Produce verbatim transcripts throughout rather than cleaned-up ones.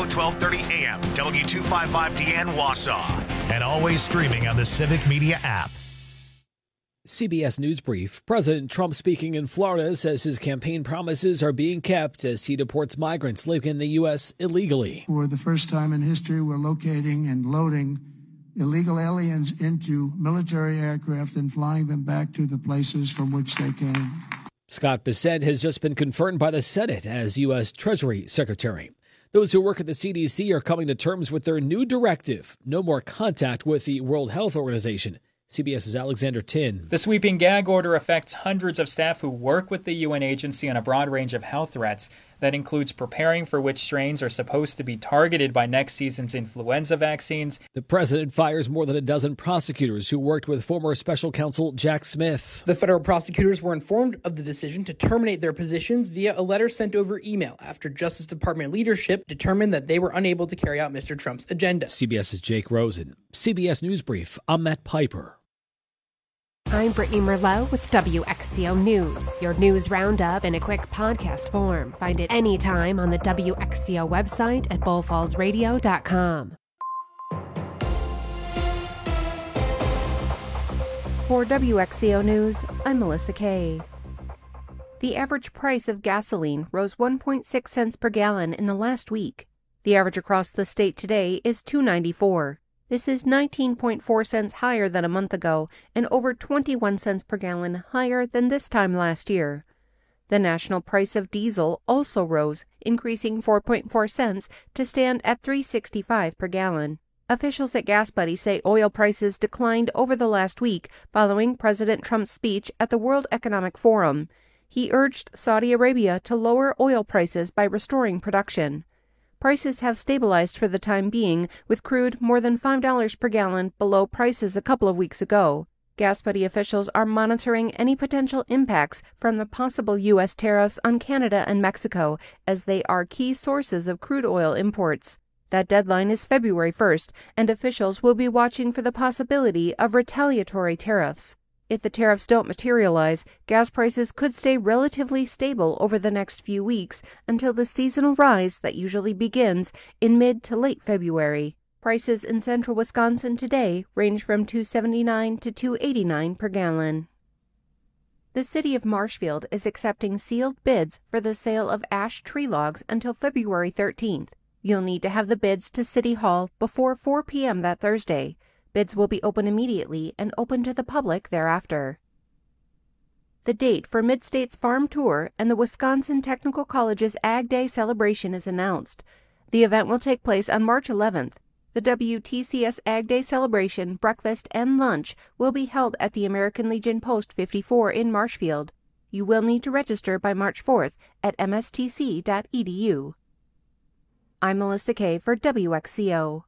twelve thirty A M, W two fifty-five D N Wausau. And always streaming on the Civic Media app. C B S News Brief. President Trump speaking in Florida says his campaign promises are being kept as he deports migrants living in the U S illegally. For the first time in history, we're locating and loading illegal aliens into military aircraft and flying them back to the places from which they came. Scott Bessent has just been confirmed by the Senate as U S Treasury Secretary. Those who work at the C D C are coming to terms with their new directive: no more contact with the World Health Organization. CBS's Alexander Tin. The sweeping gag order affects hundreds of staff who work with the U N agency on a broad range of health threats. That includes preparing for which strains are supposed to be targeted by next season's influenza vaccines. The president fires more than a dozen prosecutors who worked with former special counsel Jack Smith. The federal prosecutors were informed of the decision to terminate their positions via a letter sent over email after Justice Department leadership determined that they were unable to carry out Mister Trump's agenda. CBS's Jake Rosen. C B S News Brief. I'm Matt Piper. I'm Brittany Merlot with W X C O News, your news roundup in a quick podcast form. Find it anytime on the W X C O website at bull falls radio dot com. For W X C O News, I'm Melissa Kay. The average price of gasoline rose one point six cents per gallon in the last week. The average across the state today is two dollars and ninety-four cents. This is nineteen point four cents higher than a month ago and over twenty-one cents per gallon higher than this time last year. The national price of diesel also rose, increasing four point four cents to stand at three dollars and sixty-five cents per gallon. Officials at GasBuddy say oil prices declined over the last week following President Trump's speech at the World Economic Forum. He urged Saudi Arabia to lower oil prices by restoring production. Prices have stabilized for the time being, with crude more than five dollars per gallon below prices a couple of weeks ago. GasBuddy officials are monitoring any potential impacts from the possible U S tariffs on Canada and Mexico, as they are key sources of crude oil imports. That deadline is February first, and officials will be watching for the possibility of retaliatory tariffs. If the tariffs don't materialize, gas prices could stay relatively stable over the next few weeks until the seasonal rise that usually begins in mid to late February. Prices in central Wisconsin today range from two dollars and seventy-nine cents to two dollars and eighty-nine cents per gallon. The city of Marshfield is accepting sealed bids for the sale of ash tree logs until February thirteenth. You'll need to have the bids to City Hall before four p.m. that Thursday. Bids will be open immediately and open to the public thereafter. The date for Mid-States Farm Tour and the Wisconsin Technical College's Ag Day celebration is announced. The event will take place on March eleventh. The W T C S Ag Day celebration, breakfast, and lunch will be held at the American Legion Post fifty-four in Marshfield. You will need to register by March fourth at m s t c dot e d u. I'm Melissa Kay for W X C O.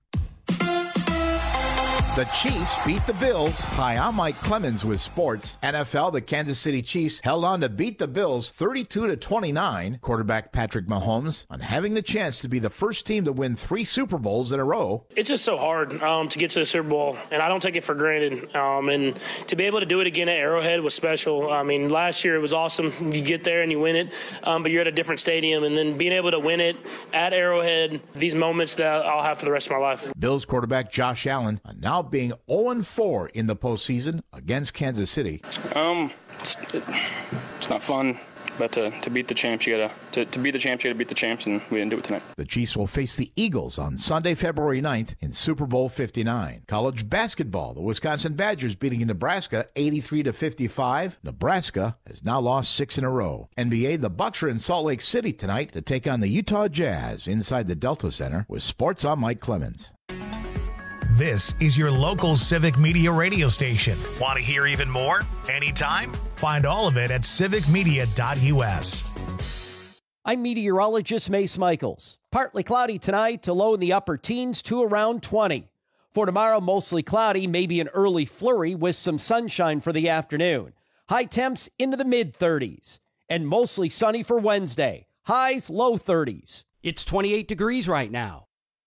The Chiefs beat the Bills. Hi, I'm Mike Clemens with sports. N F L, the Kansas City Chiefs held on to beat the Bills thirty-two to twenty-nine. Quarterback Patrick Mahomes on having the chance to be the first team to win three Super Bowls in a row. It's just so hard um, to get to the Super Bowl, and I don't take it for granted. Um, and to be able to do it again at Arrowhead was special. I mean, last year it was awesome. You get there and you win it, um, but you're at a different stadium. And then being able to win it at Arrowhead, these moments that I'll have for the rest of my life. Bills quarterback Josh Allen now being oh and four in the postseason against Kansas City. Um, it's, it, it's not fun, but to, to beat the champs, you gotta to, to beat the champs, you gotta beat the champs, and we didn't do it tonight. The Chiefs will face the Eagles on Sunday, February ninth in Super Bowl fifty-nine. College basketball, the Wisconsin Badgers beating Nebraska eighty-three to fifty-five. Nebraska has now lost six in a row. N B A, the Bucks are in Salt Lake City tonight to take on the Utah Jazz inside the Delta Center. With sports, I'm Mike Clemens. This is your local Civic Media radio station. Want to hear even more? Anytime? Find all of it at civic media dot u s. I'm meteorologist Mace Michaels. Partly cloudy tonight to low in the upper teens to around twenty. For tomorrow, mostly cloudy, maybe an early flurry with some sunshine for the afternoon. High temps into the mid-thirties. And mostly sunny for Wednesday. Highs low thirties. It's twenty-eight degrees right now.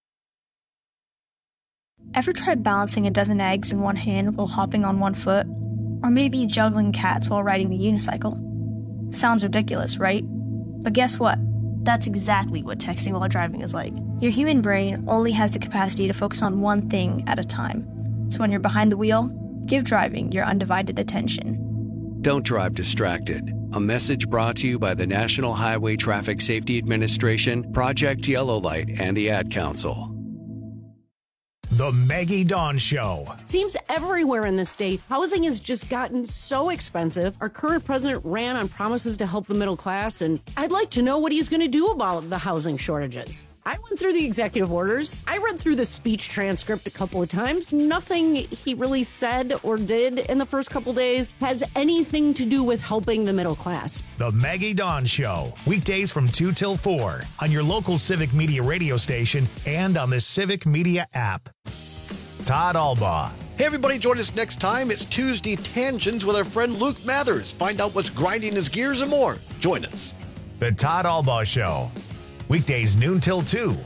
Ever tried balancing a dozen eggs in one hand while hopping on one foot? Or maybe juggling cats while riding the unicycle? Sounds ridiculous, right? But guess what? That's exactly what texting while driving is like. Your human brain only has the capacity to focus on one thing at a time. So when you're behind the wheel, give driving your undivided attention. Don't drive distracted. A message brought to you by the National Highway Traffic Safety Administration, Project Yellow Light, and the Ad Council. The Maggie Dawn Show. Seems everywhere in the state, housing has just gotten so expensive. Our current president ran on promises to help the middle class, and I'd like to know what he's going to do about the housing shortages. I went through the executive orders. I read through the speech transcript a couple of times. Nothing he really said or did in the first couple days has anything to do with helping the middle class. The Maggie Dawn Show. Weekdays from two till four on your local Civic Media radio station and on the Civic Media app. Todd Albaugh. Hey, everybody, join us next time. It's Tuesday Tangents with our friend Luke Mathers. Find out what's grinding his gears and more. Join us. The Todd Albaugh Show. Weekdays noon till two.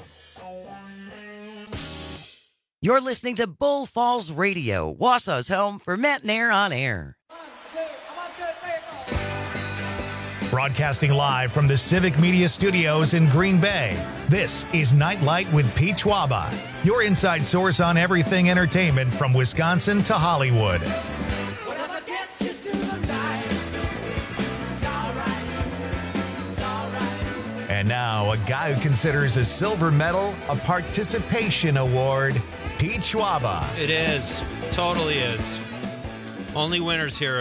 You're listening to Bull Falls Radio, Wausau's home for Matt and Air on air. Broadcasting live from the Civic Media Studios in Green Bay, this is Nightlight with Pete Schwaba, your inside source on everything entertainment from Wisconsin to Hollywood. And now, a guy who considers a silver medal a participation award, Pete Schwaba. It is. Totally is. Only winners here.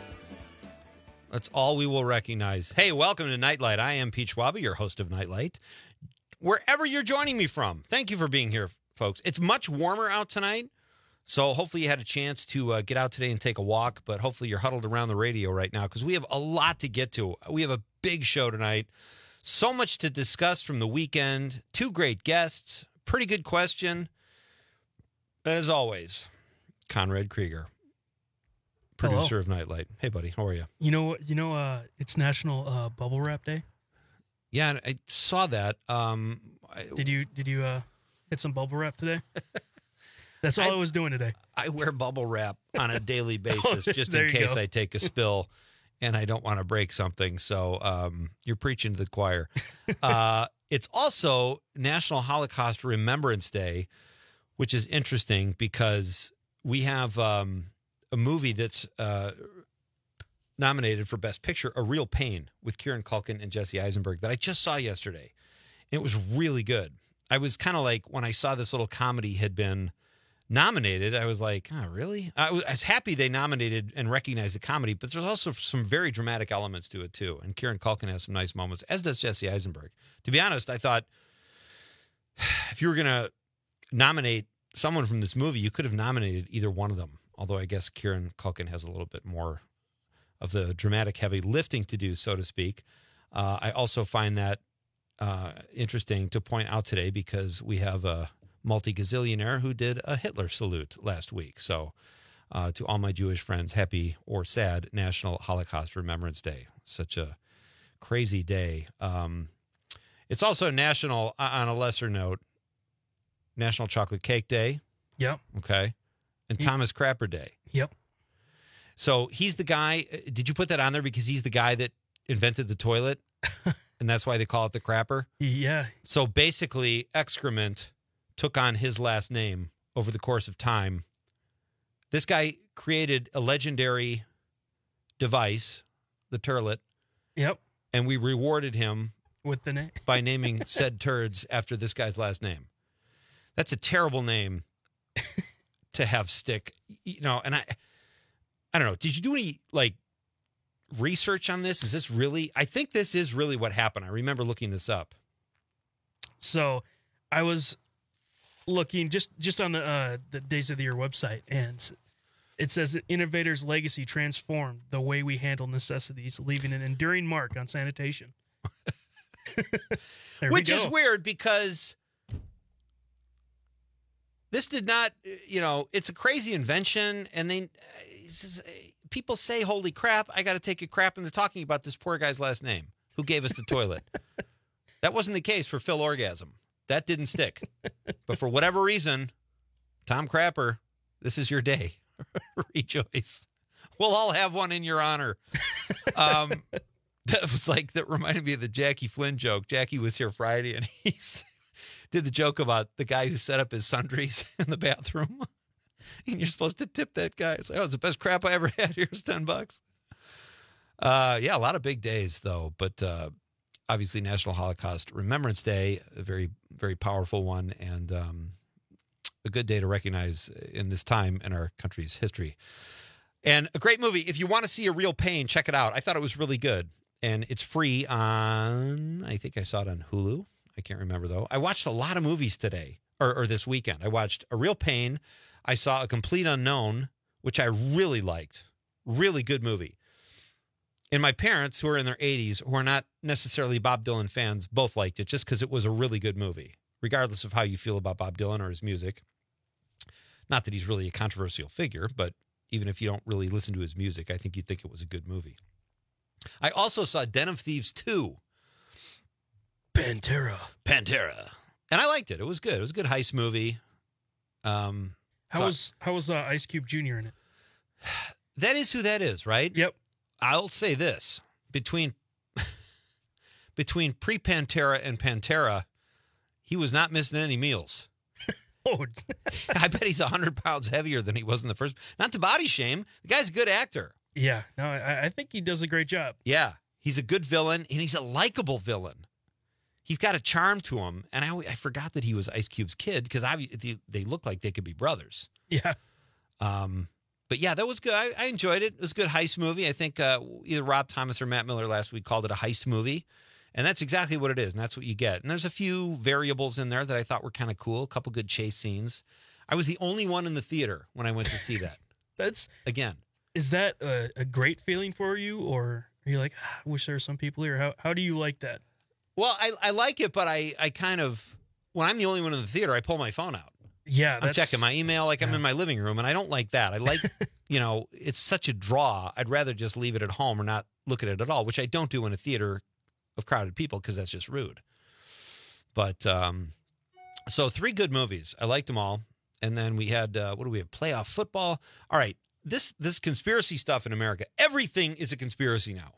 That's all we will recognize. Hey, welcome to Nightlight. I am Pete Schwaba, your host of Nightlight. Wherever you're joining me from, thank you for being here, folks. It's much warmer out tonight, so hopefully you had a chance to uh, get out today and take a walk, but hopefully you're huddled around the radio right now because we have a lot to get to. We have a big show tonight. So much to discuss from the weekend. Two great guests. Pretty good question. As always, Conrad Krieger, producer Hello. of Nightlight. Hey, buddy. How are you? You know what? You know, uh, it's National uh, Bubble Wrap Day. Yeah, I saw that. Um, I, did you did you uh, hit some bubble wrap today? That's all I, I was doing today. I wear bubble wrap on a daily basis oh, just in case go. I take a spill. And I don't want to break something, so um, you're preaching to the choir. Uh, it's also National Holocaust Remembrance Day, which is interesting because we have um, a movie that's uh, nominated for Best Picture, A Real Pain, with Kieran Culkin and Jesse Eisenberg, that I just saw yesterday. And it was really good. I was kind of like, when I saw this little comedy had been nominated, I was like, oh, really? I was, I was happy they nominated and recognized the comedy, but there's also some very dramatic elements to it, too. And Kieran Culkin has some nice moments, as does Jesse Eisenberg. To be honest, I thought if you were going to nominate someone from this movie, you could have nominated either one of them, although I guess Kieran Culkin has a little bit more of the dramatic heavy lifting to do, so to speak. Uh, I also find that uh, interesting to point out today because we have a multi-gazillionaire who did a Hitler salute last week. So uh, to all my Jewish friends, happy or sad National Holocaust Remembrance Day. Such a crazy day. Um, it's also National, on a lesser note, National Chocolate Cake Day. Yep. Okay. And he, Thomas Crapper Day. Yep. So he's the guy, did you put that on there because he's the guy that invented the toilet? And that's why they call it the crapper? Yeah. So basically, excrement took on his last name over the course of time. This guy created a legendary device, the turlet. Yep. And we rewarded him with the name by naming said turds after this guy's last name. That's a terrible name to have stick. You know, and I I don't know. Did you do any like research on this? Is this really I think this is really what happened. I remember looking this up. So I was looking just just on the uh, the Days of the Year website, and it says that innovators' legacy transformed the way we handle necessities, leaving an enduring mark on sanitation. Which is weird because this did not, you know, it's a crazy invention, and they people say, "Holy crap! I got to take a crap," and they're talking about this poor guy's last name who gave us the toilet. That wasn't the case for Phil Orgasm. That didn't stick. But for whatever reason, Tom Crapper, this is your day. Rejoice. We'll all have one in your honor. Um, That was like, that reminded me of the Jackie Flynn joke. Jackie was here Friday, and he did the joke about the guy who set up his sundries in the bathroom. And you're supposed to tip that guy. So that was the best crap I ever had. Here's ten bucks. Uh, yeah, a lot of big days, though. But uh, obviously, National Holocaust Remembrance Day, a very, very powerful one, and um, a good day to recognize in this time in our country's history. And a great movie. If you want to see A Real Pain, check it out. I thought it was really good. And it's free on, I think I saw it on Hulu. I can't remember, though. I watched a lot of movies today, or, or this weekend. I watched A Real Pain. I saw A Complete Unknown, which I really liked. Really good movie. And my parents, who are in their eighties, who are not necessarily Bob Dylan fans, both liked it just because it was a really good movie, regardless of how you feel about Bob Dylan or his music. Not that he's really a controversial figure, but even if you don't really listen to his music, I think you'd think it was a good movie. I also saw Den of Thieves two. Pantera. Pantera. And I liked it. It was good. It was a good heist movie. Um, How so was how was uh, Ice Cube Junior in it? That is who that is, right? Yep. I'll say this. Between between pre-Pantera and Pantera, he was not missing any meals. Oh, I bet he's one hundred pounds heavier than he was in the first. Not to body shame. The guy's a good actor. Yeah. No, I, I think he does a great job. Yeah. He's a good villain, and he's a likable villain. He's got a charm to him, and I, I forgot that he was Ice Cube's kid because they, they look like they could be brothers. Yeah. Um, but yeah, that was good. I, I enjoyed it. It was a good heist movie. I think uh, either Rob Thomas or Matt Miller last week called it a heist movie, and that's exactly what it is, and that's what you get. And there's a few variables in there that I thought were kind of cool. A couple good chase scenes. I was the only one in the theater when I went to see that. That's again. Is that a, a great feeling for you, or are you like, ah, I wish there were some people here? How how do you like that? Well, I, I like it, but I, I kind of, when I'm the only one in the theater, I pull my phone out. Yeah. I'm checking my email like yeah. I'm in my living room, and I don't like that. I like, you know, it's such a draw. I'd rather just leave it at home or not look at it at all, which I don't do in a theater of crowded people because that's just rude. But, um, so three good movies. I liked them all. And then we had, uh, what do we have? Playoff football. All right. This, this conspiracy stuff in America, everything is a conspiracy now.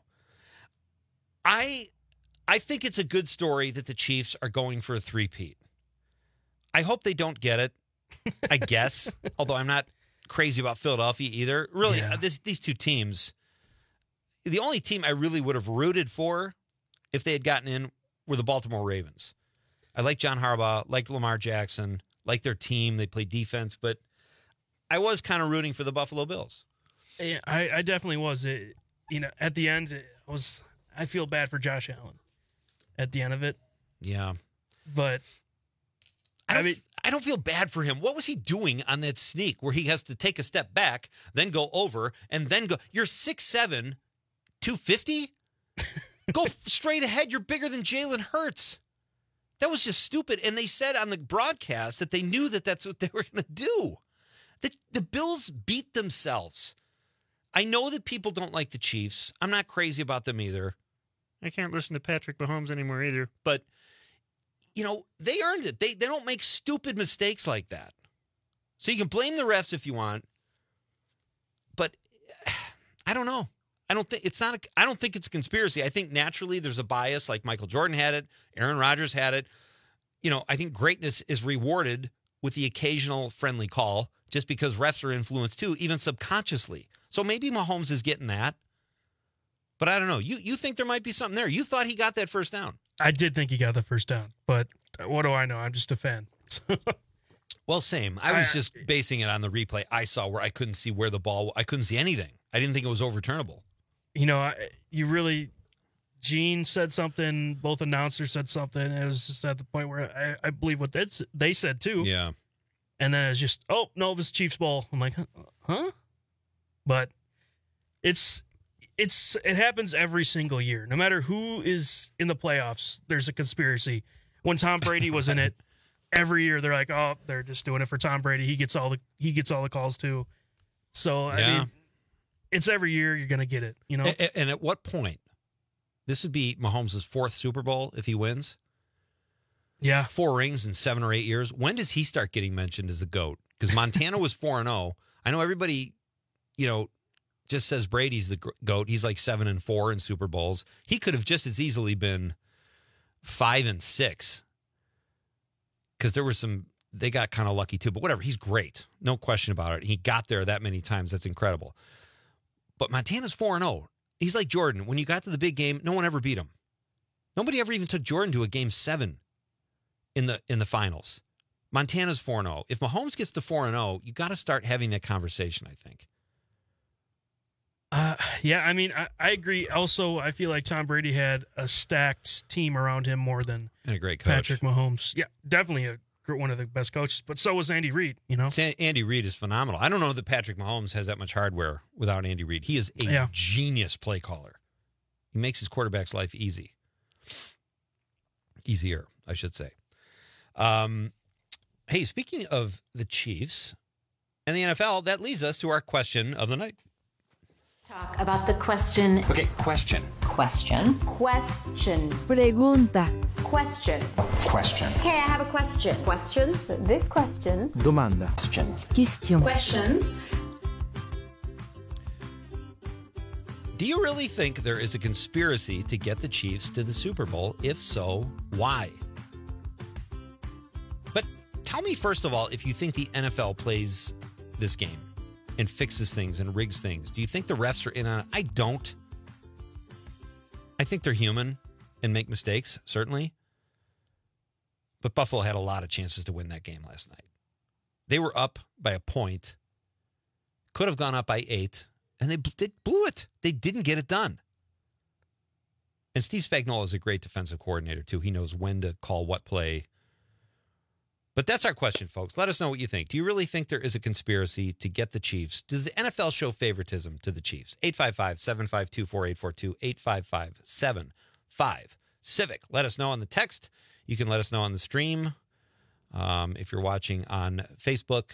I... I think it's a good story that the Chiefs are going for a three-peat. I hope they don't get it, I guess, although I'm not crazy about Philadelphia either. Really, yeah. this, these two teams, the only team I really would have rooted for if they had gotten in were the Baltimore Ravens. I like John Harbaugh, like Lamar Jackson, like their team. They play defense, but I was kind of rooting for the Buffalo Bills. Yeah, I, I definitely was. It, you know, at the end, it was. I feel bad for Josh Allen. At the end of it. Yeah. But I, don't, I mean I don't feel bad for him. What was he doing on that sneak where he has to take a step back, then go over, and then go? You're six seven, two fifty? Go straight ahead. You're bigger than Jalen Hurts. That was just stupid. And they said on the broadcast that they knew that that's what they were going to do. The, the Bills beat themselves. I know that people don't like the Chiefs. I'm not crazy about them either. I can't listen to Patrick Mahomes anymore either. But, you know, they earned it. They they don't make stupid mistakes like that. So you can blame the refs if you want. But I don't know. I don't think it's not a, I don't think it's a conspiracy. I think naturally there's a bias, like Michael Jordan had it, Aaron Rodgers had it. You know, I think greatness is rewarded with the occasional friendly call just because refs are influenced too, even subconsciously. So maybe Mahomes is getting that. But I don't know. You you think there might be something there. You thought he got that first down. I did think he got the first down. But what do I know? I'm just a fan. Well, same. I was just basing it on the replay I saw where I couldn't see where the ball, I couldn't see anything. I didn't think it was overturnable. You know, I, you really, Gene said something, both announcers said something. It was just at the point where I, I believe what that's, they said too. Yeah. And then it's just, oh, no, it was Chiefs ball. I'm like, huh? But it's, It's it happens every single year. No matter who is in the playoffs, there's a conspiracy. When Tom Brady was in it, every year they're like, "Oh, they're just doing it for Tom Brady. He gets all the he gets all the calls too." So I yeah. mean, it's every year you're gonna get it. You know. And, and at what point? This would be Mahomes' fourth Super Bowl if he wins. Yeah, four rings in seven or eight years. When does he start getting mentioned as the GOAT? Because Montana was four and zero. I know everybody, you know, just says Brady's the GOAT. He's like seven and four in Super Bowls. He could have just as easily been five and six because there were some, they got kind of lucky too, but whatever. He's great. No question about it. He got there that many times. That's incredible. But Montana's four and oh. He's like Jordan. When you got to the big game, no one ever beat him. Nobody ever even took Jordan to a game seven in the in the finals. Montana's four and oh. If Mahomes gets to four and oh, you got to start having that conversation, I think. Uh, yeah, I mean, I, I agree. Also, I feel like Tom Brady had a stacked team around him more than and a great coach. Patrick Mahomes. Yeah, definitely a one of the best coaches, but so was Andy Reid, you know? Andy Reid is phenomenal. I don't know that Patrick Mahomes has that much hardware without Andy Reid. He is a yeah. genius play caller. He makes his quarterback's life easy. Easier, I should say. Um, hey, speaking of the Chiefs and the N F L, that leads us to our question of the night. Talk about the question. Okay, question. Question. Question. Pregunta. Question. Question. Hey, I have a question. Questions? This question. Domanda. Question. Question. Questions. Do you really think there is a conspiracy to get the Chiefs to the Super Bowl? If so, why? But tell me, first of all, if you think the N F L plays this game and fixes things and rigs things. Do you think the refs are in on it? I don't. I think they're human and make mistakes, certainly. But Buffalo had a lot of chances to win that game last night. They were up by a point, could have gone up by eight, and they, they blew it. They didn't get it done. And Steve Spagnuolo is a great defensive coordinator, too. He knows when to call what play. But that's our question, folks. Let us know what you think. Do you really think there is a conspiracy to get the Chiefs? Does the N F L show favoritism to the Chiefs? eight five five, seven five two, four eight four two, eight five five, seven five, Civic. Let us know on the text. You can let us know on the stream. Um, if you're watching on Facebook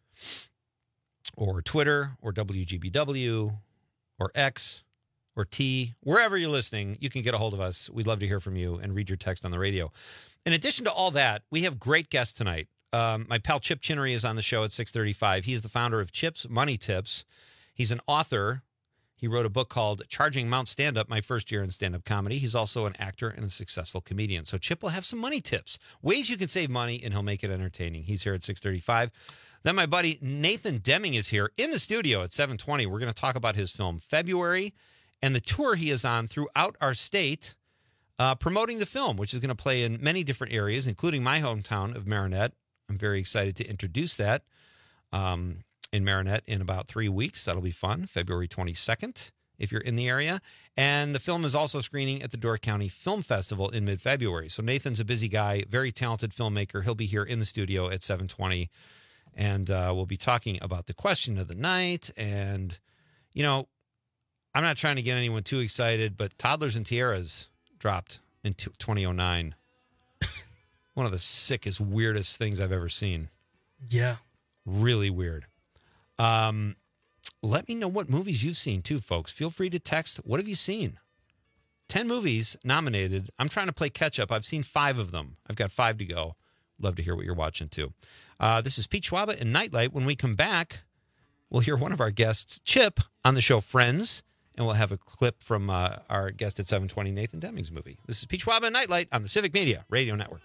or Twitter or W G B W or X or T, wherever you're listening, you can get a hold of us. We'd love to hear from you and read your text on the radio. In addition to all that, we have great guests tonight. Um, my pal Chip Chinnery is on the show at six thirty-five. He is the founder of Chip's Money Tips. He's an author. He wrote a book called Charging Mount Stand-Up, my first year in stand-up comedy. He's also an actor and a successful comedian. So Chip will have some money tips, ways you can save money, and he'll make it entertaining. He's here at six thirty-five. Then my buddy Nathan Deming is here in the studio at seven twenty. We're going to talk about his film February and the tour he is on throughout our state, Uh, promoting the film, which is going to play in many different areas, including my hometown of Marinette. I'm very excited to introduce that um, in Marinette in about three weeks. That'll be fun, February twenty-second, if you're in the area. And the film is also screening at the Door County Film Festival in mid-February. So Nathan's a busy guy, very talented filmmaker. He'll be here in the studio at seven twenty, and uh, we'll be talking about the question of the night. And, you know, I'm not trying to get anyone too excited, but Toddlers and Tiaras dropped in twenty oh nine. One of the sickest, weirdest things I've ever seen. Yeah. Really weird. Um, let me know what movies you've seen, too, folks. Feel free to text. What have you seen? Ten movies nominated. I'm trying to play catch-up. I've seen five of them. I've got five to go. Love to hear what you're watching, too. Uh, this is Pete Schwaba and Nightlight. When we come back, we'll hear one of our guests, Chip, on the show Friends. And we'll have a clip from uh, our guest at seven twenty, Nathan Deming's movie. This is Pete Schwaba and Nightlight on the Civic Media Radio Network.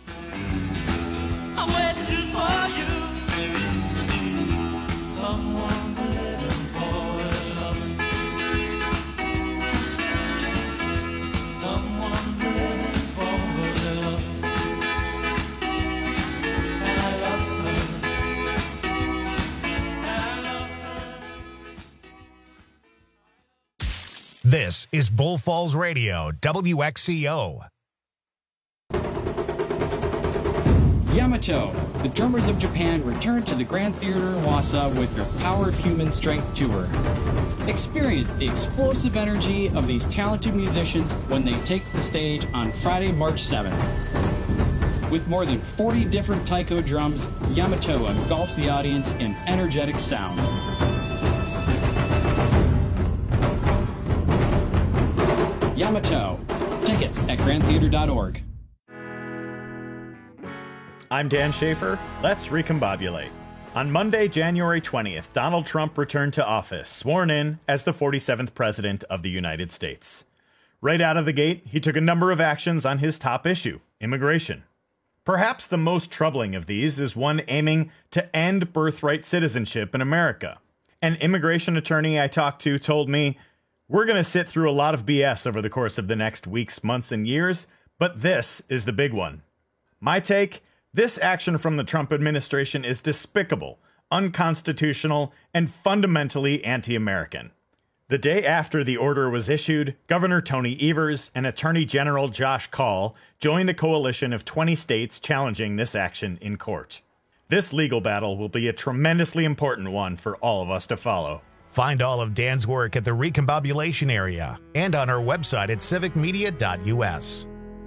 I'm waiting for you. Someone's living for love. Someone's living for love. And I love her. And I love her. This is Bull Falls Radio, W X C O. Yamato, the drummers of Japan, return to the Grand Theater in Wasa with their Power of Human Strength tour. Experience the explosive energy of these talented musicians when they take the stage on Friday, March seventh. With more than forty different taiko drums, Yamato engulfs the audience in energetic sound. Yamato. Tickets at grand theater dot org. I'm Dan Schaefer. Let's recombobulate. On Monday, January twentieth, Donald Trump returned to office, sworn in as the forty-seventh President of the United States. Right out of the gate, he took a number of actions on his top issue, immigration. Perhaps the most troubling of these is one aiming to end birthright citizenship in America. An immigration attorney I talked to told me, "We're going to sit through a lot of B S over the course of the next weeks, months, and years, but this is the big one." My take? This action from the Trump administration is despicable, unconstitutional, and fundamentally anti-American. The day after the order was issued, Governor Tony Evers and Attorney General Josh Kaul joined a coalition of twenty states challenging this action in court. This legal battle will be a tremendously important one for all of us to follow. Find all of Dan's work at the Recombobulation Area and on our website at civic media dot U S.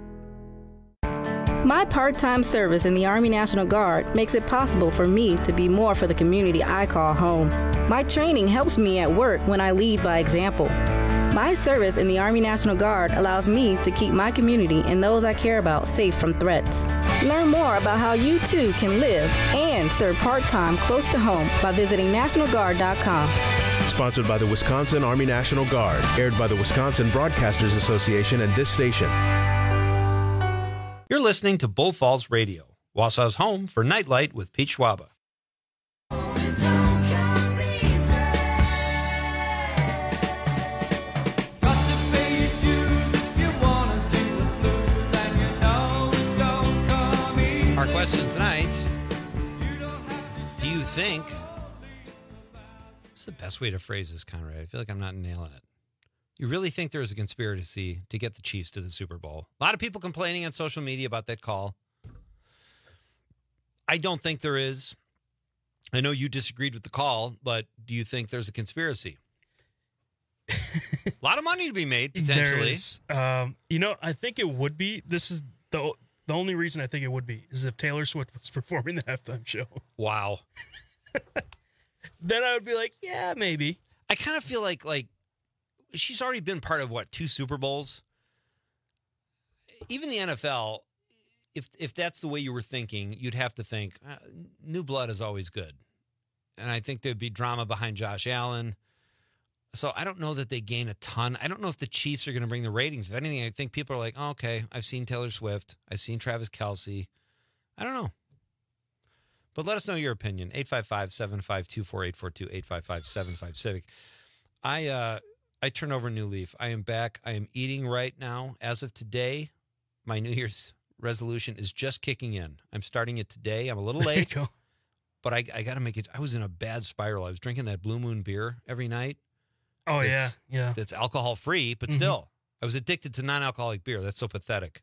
My part-time service in the Army National Guard makes it possible for me to be more for the community I call home. My training helps me at work when I lead by example. My service in the Army National Guard allows me to keep my community and those I care about safe from threats. Learn more about how you too can live and serve part-time close to home by visiting national guard dot com. Sponsored by the Wisconsin Army National Guard, aired by the Wisconsin Broadcasters Association and this station. You're listening to Bull Falls Radio, Wausau's home for Nightlight with Pete Schwaba. Our question tonight, do you think, what's the best way to phrase this, Conrad? I feel like I'm not nailing it. You really think there is a conspiracy to get the Chiefs to the Super Bowl? A lot of people complaining on social media about that call. I don't think there is. I know you disagreed with the call, but do you think there's a conspiracy? A lot of money to be made, potentially. There's, um, you know, I think it would be. This is the the only reason I think it would be is if Taylor Swift was performing the halftime show. Wow. Then I would be like, yeah, maybe. I kind of feel like like. She's already been part of, what, two Super Bowls? Even the N F L, if if that's the way you were thinking, you'd have to think, uh, new blood is always good. And I think there'd be drama behind Josh Allen. So I don't know that they gain a ton. I don't know if the Chiefs are going to bring the ratings. If anything, I think people are like, oh, okay, I've seen Taylor Swift. I've seen Travis Kelce. I don't know. But let us know your opinion. eight five five, seven five two, four eight four two, eight five five, seven five, Civic. I, uh... I turn over a new leaf. I am back. I am eating right now. As of today, my New Year's resolution is just kicking in. I'm starting it today. I'm a little late, but I, I got to make it. I was in a bad spiral. I was drinking that Blue Moon beer every night. Oh, that's, yeah. Yeah. That's alcohol-free, but Mm-hmm. still, I was addicted to non-alcoholic beer. That's so pathetic.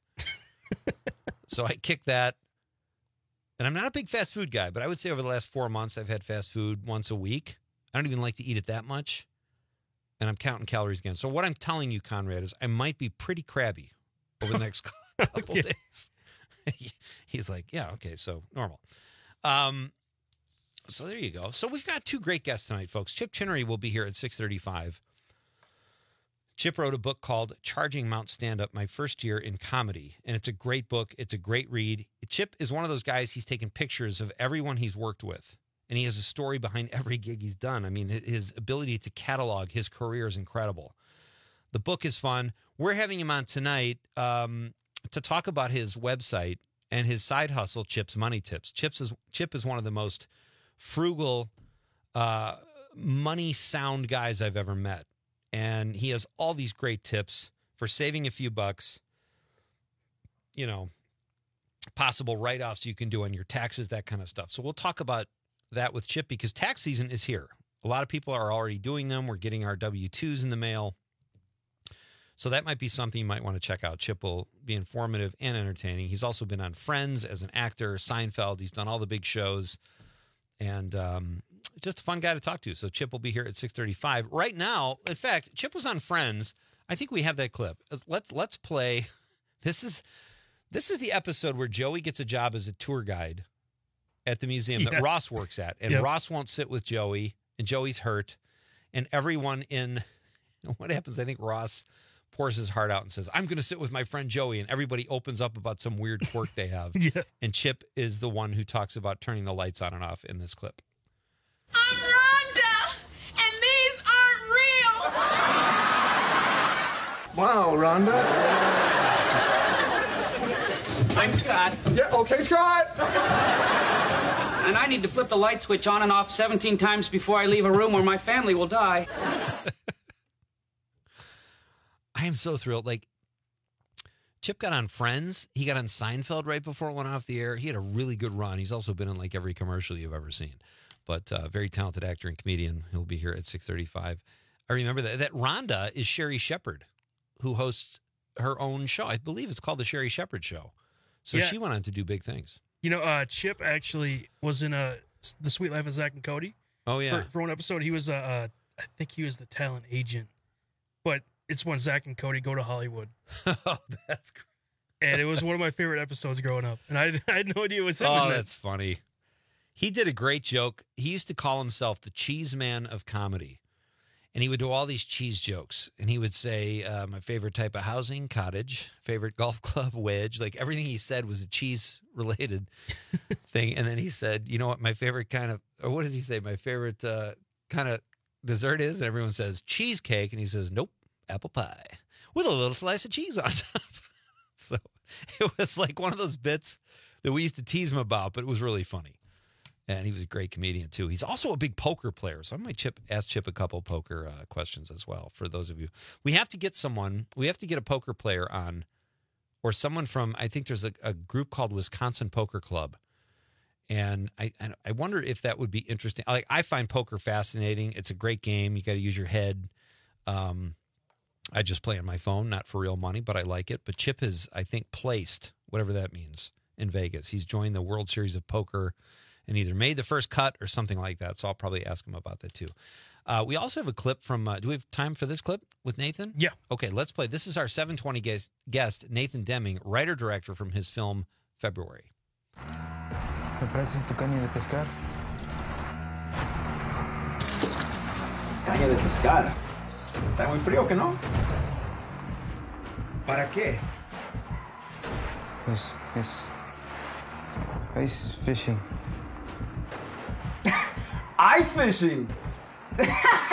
So I kicked that. And I'm not a big fast food guy, but I would say over the last four months, I've had fast food once a week. I don't even like to eat it that much. And I'm counting calories again. So what I'm telling you, Conrad, is I might be pretty crabby over the next couple Okay. days. He's like, yeah, okay, so normal. Um, so there you go. So we've got two great guests tonight, folks. Chip Chinnery will be here at six thirty-five. Chip wrote a book called Charging Mount Stand-Up, My First Year in Comedy. And it's a great book. It's a great read. Chip is one of those guys, he's taken pictures of everyone he's worked with. And he has a story behind every gig he's done. I mean, his ability to catalog his career is incredible. The book is fun. We're having him on tonight um, to talk about his website and his side hustle, Chip's Money Tips. Chip's is, Chip is one of the most frugal, uh, money sound guys I've ever met. And he has all these great tips for saving a few bucks, you know, possible write-offs you can do on your taxes, that kind of stuff. So we'll talk about that with Chip because tax season is here. A lot of people are already doing them. We're getting our W two's in the mail. So that might be something you might want to check out. Chip will be informative and entertaining. He's also been on Friends as an actor, Seinfeld. He's done all the big shows. And um, just a fun guy to talk to. So Chip will be here at six thirty-five. Right now, in fact, Chip was on Friends. I think we have that clip. Let's let's play. This is this is the episode where Joey gets a job as a tour guide at the museum Yeah. that Ross works at. And Yep. Ross won't sit with Joey, and Joey's hurt. And everyone in, what happens, I think Ross pours his heart out and says, I'm going to sit with my friend Joey. And everybody opens up about some weird quirk they have. Yeah. And Chip is the one who talks about turning the lights on and off in this clip. I'm Rhonda, and these aren't real. Wow, Rhonda. I'm Scott. Yeah, okay, Scott. And I need to flip the light switch on and off seventeen times before I leave a room where my family will die. I am so thrilled. Like, Chip got on Friends. He got on Seinfeld right before it went off the air. He had a really good run. He's also been in like every commercial you've ever seen. But uh, very talented actor and comedian. He'll be here at six thirty-five. I remember that. That Rhonda is Sherry Shepherd, who hosts her own show. I believe it's called The Sherry Shepherd Show. So Yeah. she went on to do big things. You know, uh, Chip actually was in a The Sweet Life of Zach and Cody. Oh, yeah. For, for one episode, he was, uh, uh, I think he was the talent agent. But it's when Zach and Cody go to Hollywood. Oh, that's great. And it was one of my favorite episodes growing up. And I, I had no idea it was him. Oh, in that. that's funny. He did a great joke. He used to call himself the cheese man of comedy. And he would do all these cheese jokes. And he would say, uh, my favorite type of housing, cottage. Favorite golf club, wedge. Like everything he said was a cheese-related thing. And then he said, you know what my favorite kind of, or what does he say? My favorite uh, kind of dessert is? And everyone says, cheesecake. And he says, nope, apple pie. With a little slice of cheese on top. So it was like one of those bits that we used to tease him about, but it was really funny. And he was a great comedian, too. He's also a big poker player. So I might Chip, ask Chip a couple poker uh, questions as well for those of you. We have to get someone, we have to get a poker player on, or someone from, I think there's a, a group called Wisconsin Poker Club. And I, I I wonder if that would be interesting. Like, I find poker fascinating. It's a great game. You got to use your head. Um, I just play on my phone, not for real money, but I like it. But Chip is, I think, placed, whatever that means, in Vegas. He's joined the World Series of Poker and either made the first cut or something like that. So I'll probably ask him about that too. Uh, we also have a clip from, uh, do we have time for this clip with Nathan? Yeah. Okay, let's play. This is our seven twenty guest, guest Nathan Deming, writer-director from his film February. ¿Me prestas tu caña de pescar? Caña de pescar. Está muy frío, ¿que no? ¿Para qué? Pues es ice fishing. Ice fishing. All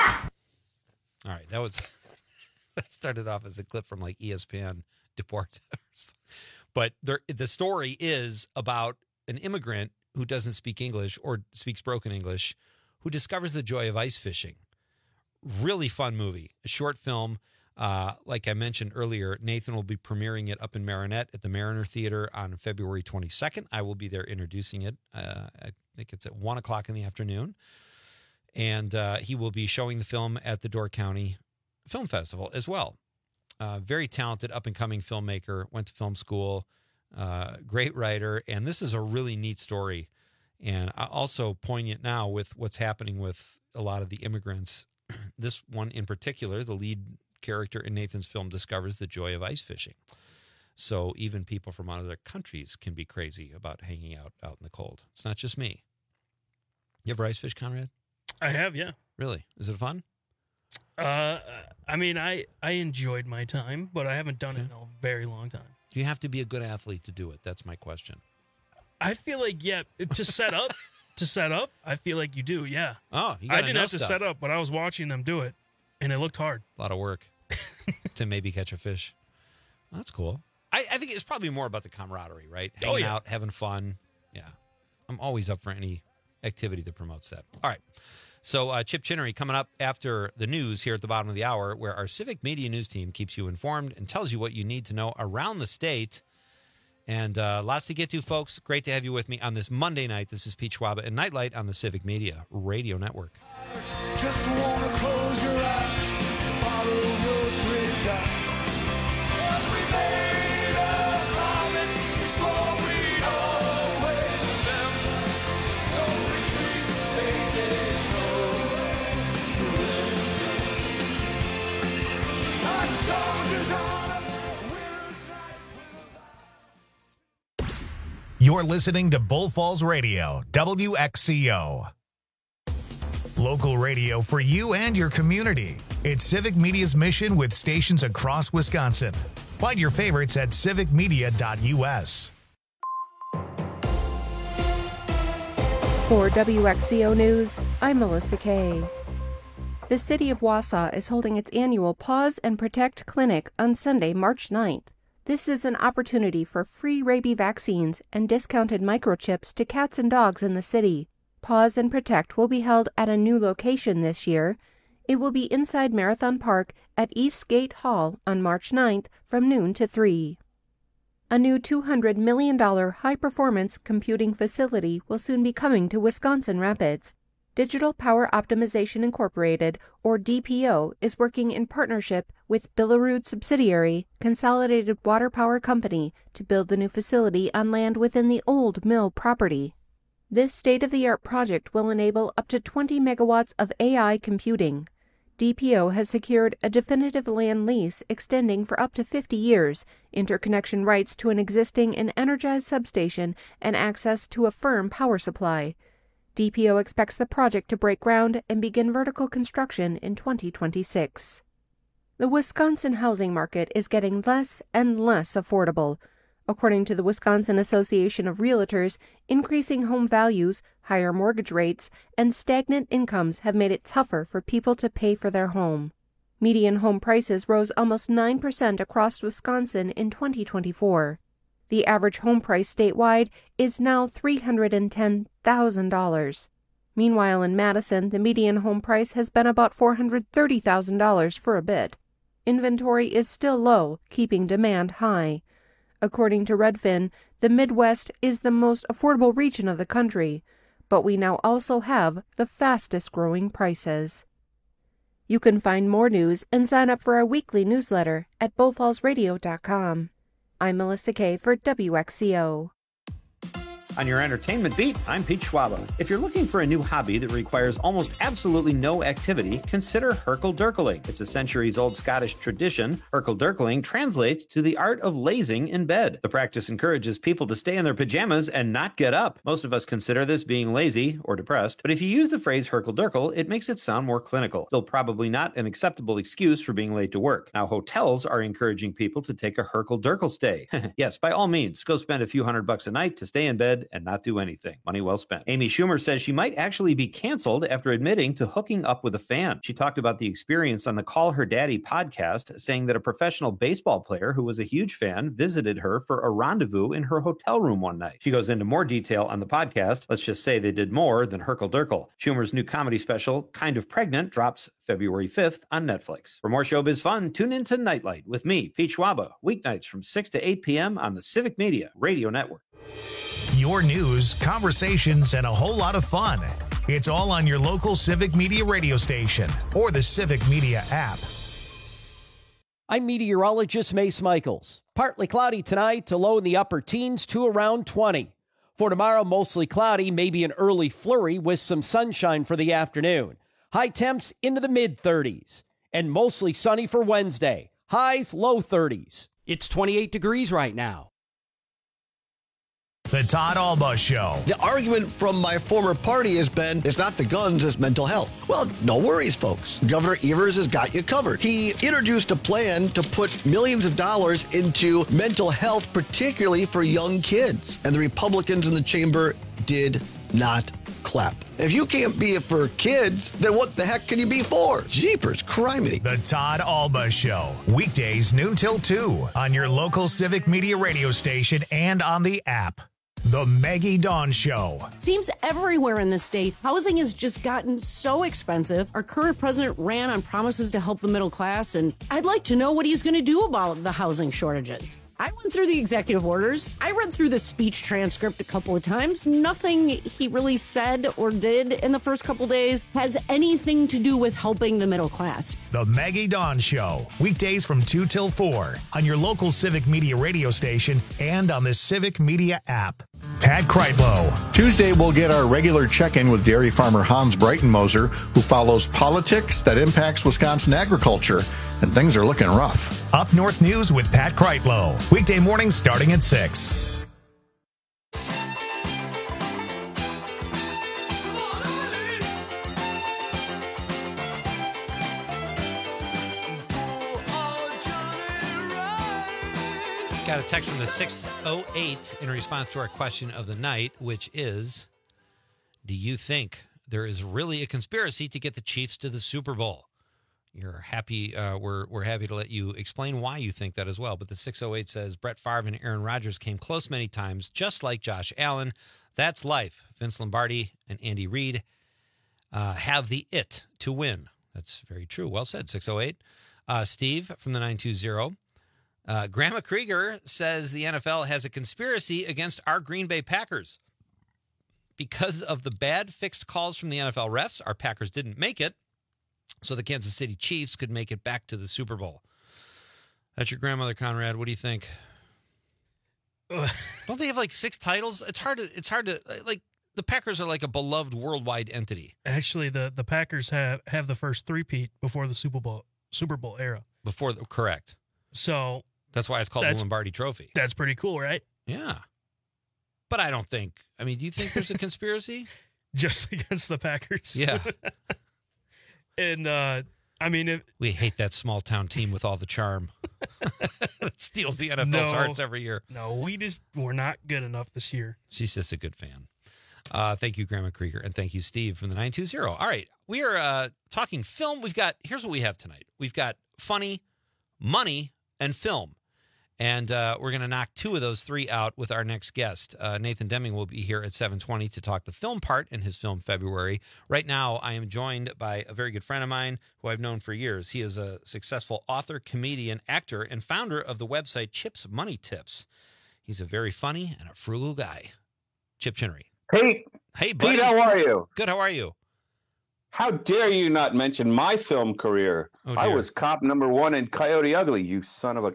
right, that was that started off as a clip from like E S P N Deportes. But there, the story is about an immigrant who doesn't speak English or speaks broken English, who discovers the joy of ice fishing. Really fun movie, a short film. Uh, like I mentioned earlier, Nathan will be premiering it up in Marinette at the Mariner Theater on February twenty-second. I will be there introducing it. Uh, I think it's at one o'clock in the afternoon. And uh, he will be showing the film at the Door County Film Festival as well. Uh, very talented, up-and-coming filmmaker, went to film school, uh, great writer, and this is a really neat story. And also poignant now with what's happening with a lot of the immigrants. This one in particular, the lead character in Nathan's film discovers the joy of ice fishing. So even people from other countries can be crazy about hanging out out in the cold. It's not just me. You ever ice fish, Conrad? I have, yeah. Really? Is it fun? Uh, I mean, I, I enjoyed my time, but I haven't done it in a very long time. Do you have to be a good athlete to do it? That's my question. I feel like, yeah, to set up, to set up, I feel like you do, yeah. Oh, you I gotta didn't know have to stuff. set up, but I was watching them do it, and it looked hard. A lot of work to maybe catch a fish. Well, that's cool. I, I think it's probably more about the camaraderie, right? Oh, Hanging yeah. out, having fun. Yeah. I'm always up for any activity that promotes that. All right. So uh, Chip Chinnery coming up after the news here at the bottom of the hour, where our Civic Media News team keeps you informed and tells you what you need to know around the state. And uh, lots to get to, folks. Great to have you with me on this Monday night. This is Pete Schwaba and Nightlight on the Civic Media Radio Network. Just wanna close your eyes, follow your great God. We made a promise, we swore we'd always remember. No retreat, baby, no surrender. Our soldiers on a winter's night. You're listening to Bull Falls Radio, W X C O. Local radio for you and your community. It's Civic Media's mission with stations across Wisconsin. Find your favorites at civic media dot U S. For W X C O News, I'm Melissa Kay. The city of Wausau is holding its annual Pause and Protect Clinic on Sunday, March ninth. This is an opportunity for free rabies vaccines and discounted microchips to cats and dogs in the city. Pause and Protect will be held at a new location this year. It will be inside Marathon Park at Eastgate Hall on March ninth from noon to three. A new two hundred million dollars high-performance computing facility will soon be coming to Wisconsin Rapids. Digital Power Optimization Incorporated, or D P O, is working in partnership with Billerud subsidiary, Consolidated Water Power Company, to build the new facility on land within the old mill property. This state-of-the-art project will enable up to twenty megawatts of A I computing. D P O has secured a definitive land lease extending for up to fifty years, interconnection rights to an existing and energized substation, and access to a firm power supply. D P O expects the project to break ground and begin vertical construction in twenty twenty-six. The Wisconsin housing market is getting less and less affordable. According to the Wisconsin Association of Realtors, increasing home values, higher mortgage rates, and stagnant incomes have made it tougher for people to pay for their home. Median home prices rose almost nine percent across Wisconsin in twenty twenty-four. The average home price statewide is now three hundred ten thousand dollars. Meanwhile, in Madison, the median home price has been about four hundred thirty thousand dollars for a bit. Inventory is still low, keeping demand high. According to Redfin, the Midwest is the most affordable region of the country, but we now also have the fastest-growing prices. You can find more news and sign up for our weekly newsletter at bull falls radio dot com. I'm Melissa Kay for W X C O. On your entertainment beat, I'm Pete Schwaba. If you're looking for a new hobby that requires almost absolutely no activity, consider Hurkle-Durkling. It's a centuries-old Scottish tradition. Hurkle-Durkling translates to the art of lazing in bed. The practice encourages people to stay in their pajamas and not get up. Most of us consider this being lazy or depressed, but if you use the phrase Hurkle-Durkle, it makes it sound more clinical. Still probably not an acceptable excuse for being late to work. Now, hotels are encouraging people to take a Hurkle-Durkle stay. Yes, by all means, go spend a few hundred bucks a night to stay in bed and not do anything. Money well spent. Amy Schumer says she might actually be canceled after admitting to hooking up with a fan. She talked about the experience on the Call Her Daddy podcast, saying that a professional baseball player who was a huge fan visited her for a rendezvous in her hotel room one night. She goes into more detail on the podcast. Let's just say they did more than Hurkle-Durkle. Schumer's new comedy special, Kind of Pregnant, drops February fifth on Netflix. For more showbiz fun, tune in to Nightlight with me, Pete Schwaba, weeknights from six to eight p.m. on the Civic Media Radio Network. Your news, conversations, and a whole lot of fun. It's all on your local Civic Media radio station or the Civic Media app. I'm meteorologist Mace Michaels. Partly cloudy tonight to low in the upper teens to around twenty. For tomorrow, mostly cloudy, maybe an early flurry with some sunshine for the afternoon. High temps into the mid-thirties. And mostly sunny for Wednesday. Highs low thirties. It's twenty-eight degrees right now. The Todd Alba Show. The argument from my former party has been, it's not the guns, it's mental health. Well, no worries, folks. Governor Evers has got you covered. He introduced a plan to put millions of dollars into mental health, particularly for young kids. And the Republicans in the chamber did not clap. If you can't be it for kids, then what the heck can you be for? Jeepers, criminy. The Todd Alba Show. Weekdays noon till two on your local Civic Media radio station and on the app. The Maggie Dawn Show. Seems everywhere in the state, housing has just gotten so expensive. Our current president ran on promises to help the middle class, and I'd like to know what he's going to do about the housing shortages. I went through the executive orders. I read through the speech transcript a couple of times. Nothing he really said or did in the first couple days has anything to do with helping the middle class. The Maggie Dawn Show. Weekdays from two till four on your local Civic Media radio station and on the Civic Media app. Pat Kreitlow. Tuesday, we'll get our regular check-in with dairy farmer Hans Breitenmoser, who follows politics that impacts Wisconsin agriculture, and things are looking rough. Up North News with Pat Kreitlow. Weekday mornings starting at six. Got a text from the six oh eight in response to our question of the night, which is, Do you think there is really a conspiracy to get the Chiefs to the Super Bowl? You're happy. Uh, we're we're happy to let you explain why you think that as well. But the six oh eight says Brett Favre and Aaron Rodgers came close many times, just like Josh Allen. That's life. Vince Lombardi and Andy Reid uh, have the it to win. That's very true. Well said, six oh eight. Uh, Steve from the nine two zero. Uh, Grandma Krieger says the N F L has a conspiracy against our Green Bay Packers. Because of the bad fixed calls from the N F L refs, our Packers didn't make it, so the Kansas City Chiefs could make it back to the Super Bowl. That's your grandmother, Conrad. What do you think? Don't they have like six titles? It's hard to, it's hard to, like, the Packers are like a beloved worldwide entity. Actually, the, the Packers have, have the first three-peat before the Super Bowl Super Bowl era. Before, the, correct. So that's why it's called the Lombardi Trophy. That's pretty cool, right? Yeah. But I don't think, I mean, do you think there's a conspiracy? Just against the Packers? Yeah. And, uh, I mean, if, we hate that small town team with all the charm. It steals the N F L's no, hearts every year. No, we just, we're not good enough this year. She's just a good fan. Uh, thank you, Grandma Krieger, and thank you, Steve, from the nine two zero. All right, we are uh, talking film. We've got, here's what we have tonight. We've got funny, money, and film. And uh, we're going to knock two of those three out with our next guest. Uh, Nathan Deming will be here at seven twenty to talk the film part in his film February. Right now, I am joined by a very good friend of mine who I've known for years. He is a successful author, comedian, actor, and founder of the website Chip's Money Tips. He's a very funny and a frugal guy. Chip Chinnery. Hey, hey, buddy. Pete, how are you? Good. How are you? How dare you not mention my film career? Oh, I was cop number one in Coyote Ugly, you son of a...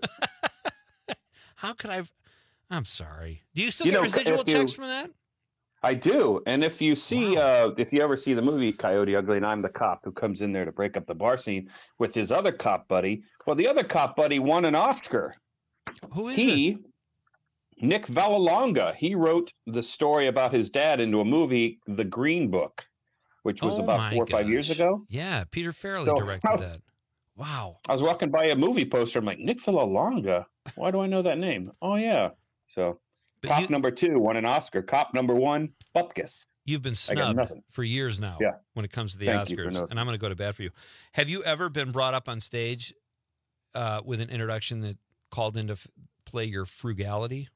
How could I? I'm sorry. Do you still You get know, residual if you- checks from that? I do. And if you see, uh, if you ever see the movie Coyote Ugly, and I'm the cop who comes in there to break up the bar scene with his other cop buddy, well, the other cop buddy won an Oscar. Who is he? it? Nick Vallelonga. He wrote the story about his dad into a movie, The Green Book, which was Oh about my four or five years gosh. ago. Yeah, Peter Farrelly So, directed how- that. Wow. I was walking by a movie poster. I'm like, Nick Vallelonga. Why do I know that name? Oh yeah. So But cop you- number two won an Oscar. Cop number one, Bupkis. You've been I got snubbed nothing. for years now Yeah. when it comes to the Thank you for Oscars, nothing. and I'm going to go to bat for you. Have you ever been brought up on stage uh, with an introduction that called into f- play your frugality?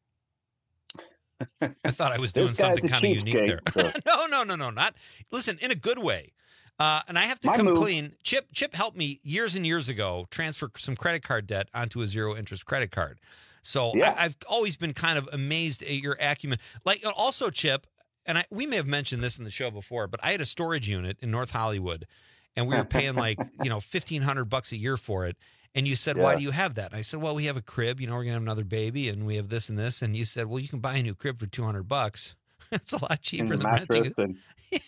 I thought I was doing This guy's something a kind of unique there. cheapskate, so- no, no, no, no, not. Listen, in a good way. Uh, and I have to My come move. clean. Chip Chip helped me years and years ago transfer some credit card debt onto a zero interest credit card. So Yeah. I, I've always been kind of amazed at your acumen. Like also, Chip, and I, we may have mentioned this in the show before, but I had a storage unit in North Hollywood, and we were paying like you know fifteen hundred bucks a year for it. And you said, "Why Yeah. do you have that?" And I said, "Well, we have a crib. You know, we're gonna have another baby, and we have this and this." And you said, "Well, you can buy a new crib for two hundred bucks. It's a lot cheaper And than renting mattress it." and-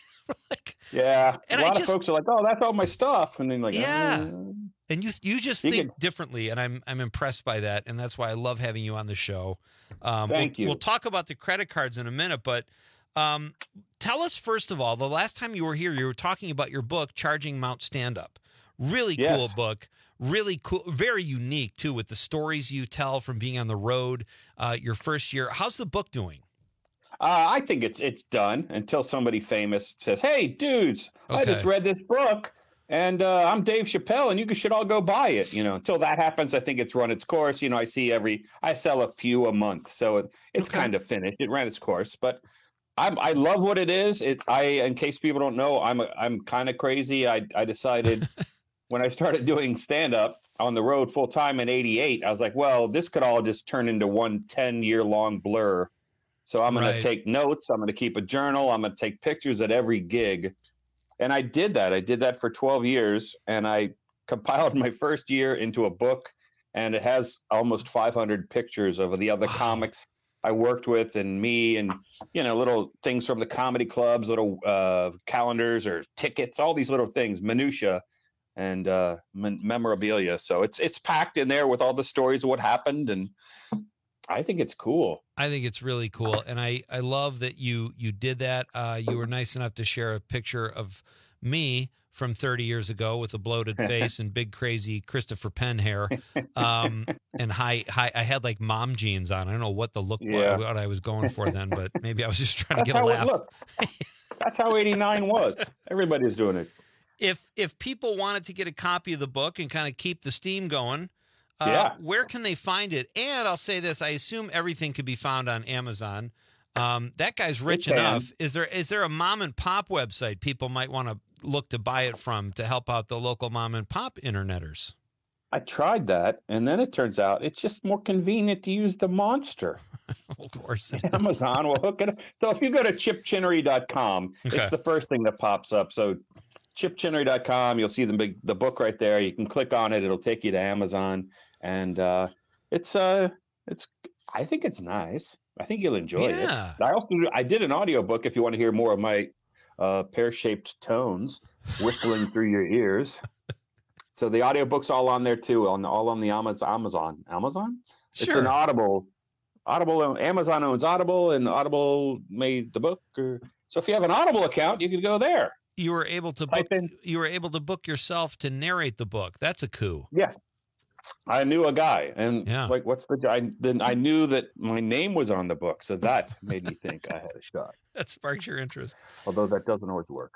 yeah. And a I lot just- of folks are like, "Oh, that's all my stuff," and then like, Yeah. "Uh, And you you just You think can- differently, and I'm I'm impressed by that, and that's why I love having you on the show. Um, Thank we'll, you. We'll talk about the credit cards in a minute, but um, tell us first of all, the last time you were here, you were talking about your book, Charging Mount Stand Up. Really cool Yes. book, really cool, very unique too, with the stories you tell from being on the road. Uh, your first year, how's the book doing? Uh, I think it's it's done until somebody famous says, "Hey, dudes, I just Okay. read this book, and uh, I'm Dave Chappelle, and you should all go buy it." You know, until that happens, I think it's run its course. You know, I see every I sell a few a month, so it, it's Okay. kind of finished. It ran its course, but I'm I love what it is. It I in case people don't know, I'm a, I'm kind of crazy. I I decided when I started doing stand up on the road full time in eighty-eight, I was like, well, this could all just turn into one ten year long blur. So I'm going Right. to take notes. I'm going to keep a journal. I'm going to take pictures at every gig. And I did that. I did that for twelve years. And I compiled my first year into a book. And it has almost five hundred pictures of the other comics I worked with and me and, you know, little things from the comedy clubs, little uh, calendars or tickets, all these little things, minutia and uh, mem- memorabilia. So it's it's packed in there with all the stories of what happened. And I think it's cool. I think it's really cool, and I, I love that you you did that. Uh, you were nice enough to share a picture of me from thirty years ago with a bloated face and big crazy Christopher Penn hair, um, and high high. I had like mom jeans on. I don't know what the look Yeah. what I was going for then, but maybe I was just trying to That's get a how laugh. it looked. That's how eighty-nine was. Everybody's doing it. If if people wanted to get a copy of the book and kind of keep the steam going, uh, Yeah. where can they find it? And I'll say this: I assume everything could be found on Amazon. Um, that guy's rich It can. enough. Is there is there a mom and pop website people might want to look to buy it from to help out the local mom and pop interneters? I tried that, and then it turns out it's just more convenient to use the monster. Of course. Amazon will hook it up. So if you go to chip chinnery dot com, Okay. it's the first thing that pops up. So chip chinnery dot com, you'll see the big the book right there. You can click on it. It'll take you to Amazon. And uh, it's uh it's I think it's nice. I think you'll enjoy Yeah. it. I also I did an audiobook if you want to hear more of my uh, pear-shaped tones whistling through your ears. So the audiobook's all on there too, on all on the Amazon. Amazon. Amazon? It's Sure. an Audible. Audible. Amazon owns Audible, and Audible made the book. Or, so if you have an Audible account, you could go there. You were able to book. You were able to book yourself to narrate the book. That's a coup. Yes, I knew a guy, and Yeah. like, what's the? I then I knew that my name was on the book, so that made me think I had a shot. That sparked your interest. Although that doesn't always work.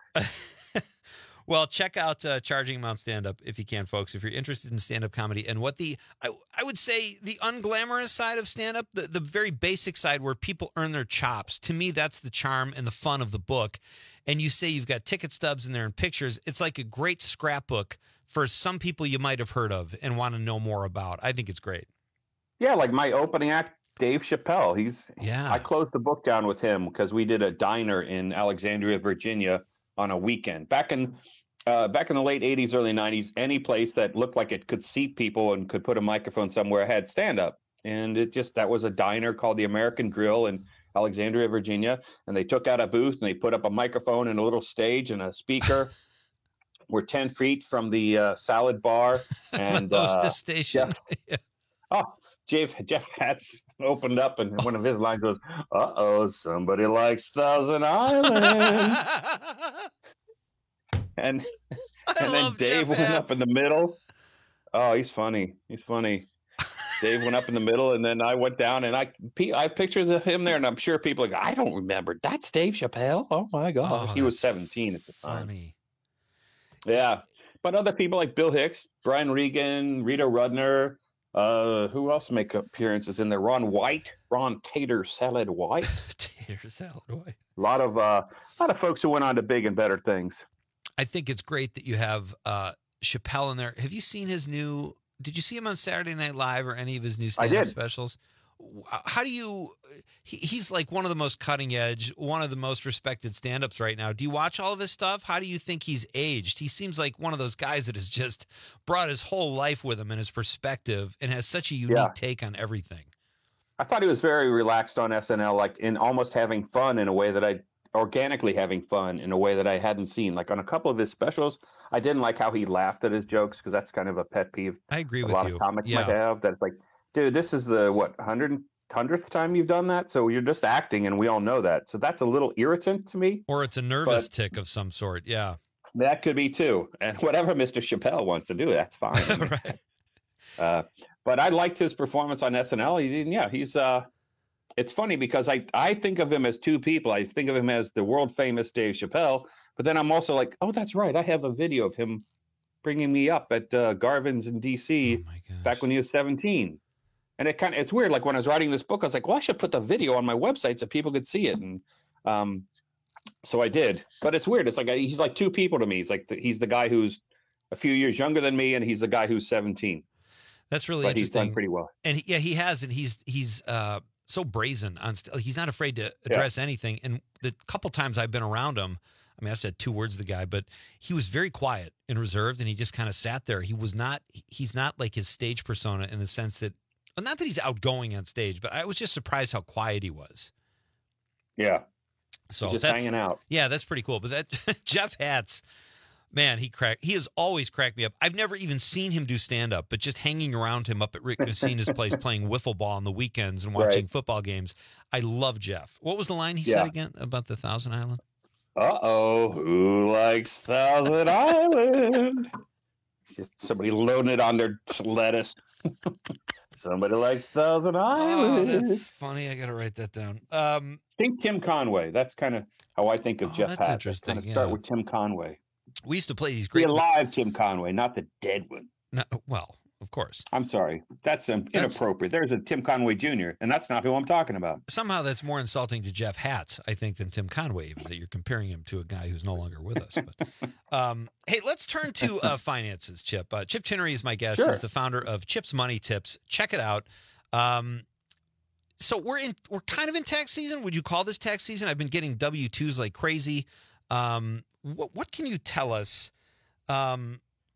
Well, check out uh, Charging Mount Stand Up if you can, folks. If you're interested in stand up comedy and what the, I, I would say, the unglamorous side of stand up, the, the very basic side where people earn their chops. To me, that's the charm and the fun of the book. And you say you've got ticket stubs in there and pictures. It's like a great scrapbook for some people you might have heard of and want to know more about. I think it's great. Yeah, like my opening act, Dave Chappelle. He's yeah. I closed the book down with him because we did a diner in Alexandria, Virginia, on a weekend back in uh, back in the late eighties, early nineties. Any place that looked like it could seat people and could put a microphone somewhere had stand up, and it just that was a diner called the American Grill in Alexandria, Virginia. And they took out a booth and they put up a microphone and a little stage and a speaker. We're ten feet from the uh, salad bar and uh, Hostess station. Jeff, oh, Jeff Jeff Hatz opened up and one of his lines goes, "Uh oh, somebody likes Thousand Island." and and then Dave Jeff went Hatz. up in the middle. Oh, he's funny. He's funny. Dave went up in the middle, and then I went down, and I I have pictures of him there, and I'm sure people are like, I don't remember. That's Dave Chappelle. Oh my gosh, Oh, he was that's seventeen at the time. Funny. Yeah, but other people like Bill Hicks, Brian Regan, Rita Rudner, uh, who else make appearances in there? Ron White, Ron Tater Salad White. Tater Salad White. A lot of uh, a lot of folks who went on to big and better things. I think it's great that you have uh, Chappelle in there. Have you seen his new? Did you see him on Saturday Night Live or any of his new stand-up did. specials? How do you? He, he's like one of the most cutting edge, one of the most respected stand-ups right now. Do you watch all of his stuff? How do you think he's aged? He seems like one of those guys that has just brought his whole life with him and his perspective, and has such a unique Yeah. take on everything. I thought he was very relaxed on S N L, like in almost having fun in a way that I organically having fun in a way that I hadn't seen. Like on a couple of his specials, I didn't like how he laughed at his jokes because that's kind of a pet peeve. I agree a with lot you. of comics Yeah. might have that. It's like, dude, this is the what hundred hundredth time you've done that, so you're just acting, and we all know that. So that's a little irritant to me. Or it's a nervous But- tick of some sort. Yeah. That could be too, and whatever Mister Chappelle wants to do, that's fine. Right. Uh, but I liked his performance on S N L. He didn't, yeah, he's. Uh, it's funny because I I think of him as two people. I think of him as the world famous Dave Chappelle, but then I'm also like, oh, that's right. I have a video of him bringing me up at uh, Garvin's in D C back when he was seventeen. And it kind of it's weird. Like when I was writing this book, I was like, well, I should put the video on my website so people could see it. And um, so I did. But it's weird. It's like he's like two people to me. He's like the, he's the guy who's a few years younger than me, and he's the guy who's seventeen. That's really But he's interesting. done pretty well. And he, yeah, he has, and he's he's uh, so brazen on. St- he's not afraid to address anything. And the couple times I've been around him, I mean, I've said two words to the guy, but he was very quiet and reserved, and he just kind of sat there. He was not. He's not like his stage persona in the sense that, well, not that he's outgoing on stage, but I was just surprised how quiet he was. Yeah. So He's just that's hanging out. Yeah, that's pretty cool. But that Jeff Hatz, man, he crack. He has always cracked me up. I've never even seen him do stand up, but just hanging around him up at Rick Messina's place playing wiffle ball on the weekends and watching Right. football games. I love Jeff. What was the line he Yeah. said again about the Thousand Island? Uh oh, who likes Thousand Island? It's just somebody loading it on their lettuce. Somebody likes Thousand Oh, Island. that's funny. I got to write that down. Um, Think Tim Conway. That's kind of how I think of Oh, Jeff that's Hatch. I interesting, kind of start yeah. with Tim Conway. We used to play these The great. alive Tim Conway, not the dead one. No, well, of course. I'm sorry. That's um, That's- inappropriate. There's a Tim Conway Junior, and that's not who I'm talking about. Somehow that's more insulting to Jeff Hatch, I think, than Tim Conway, even that you're comparing him to a guy who's no longer with us. But um, hey, let's turn to uh, finances, Chip. Uh, Chip Chinnery is my guest. Sure. He's the founder of Chip's Money Tips. Check it out. Um, so we're in, we're kind of in tax season. Would you call this tax season? I've been getting W two's like crazy. Um, what, what can you tell us? Um,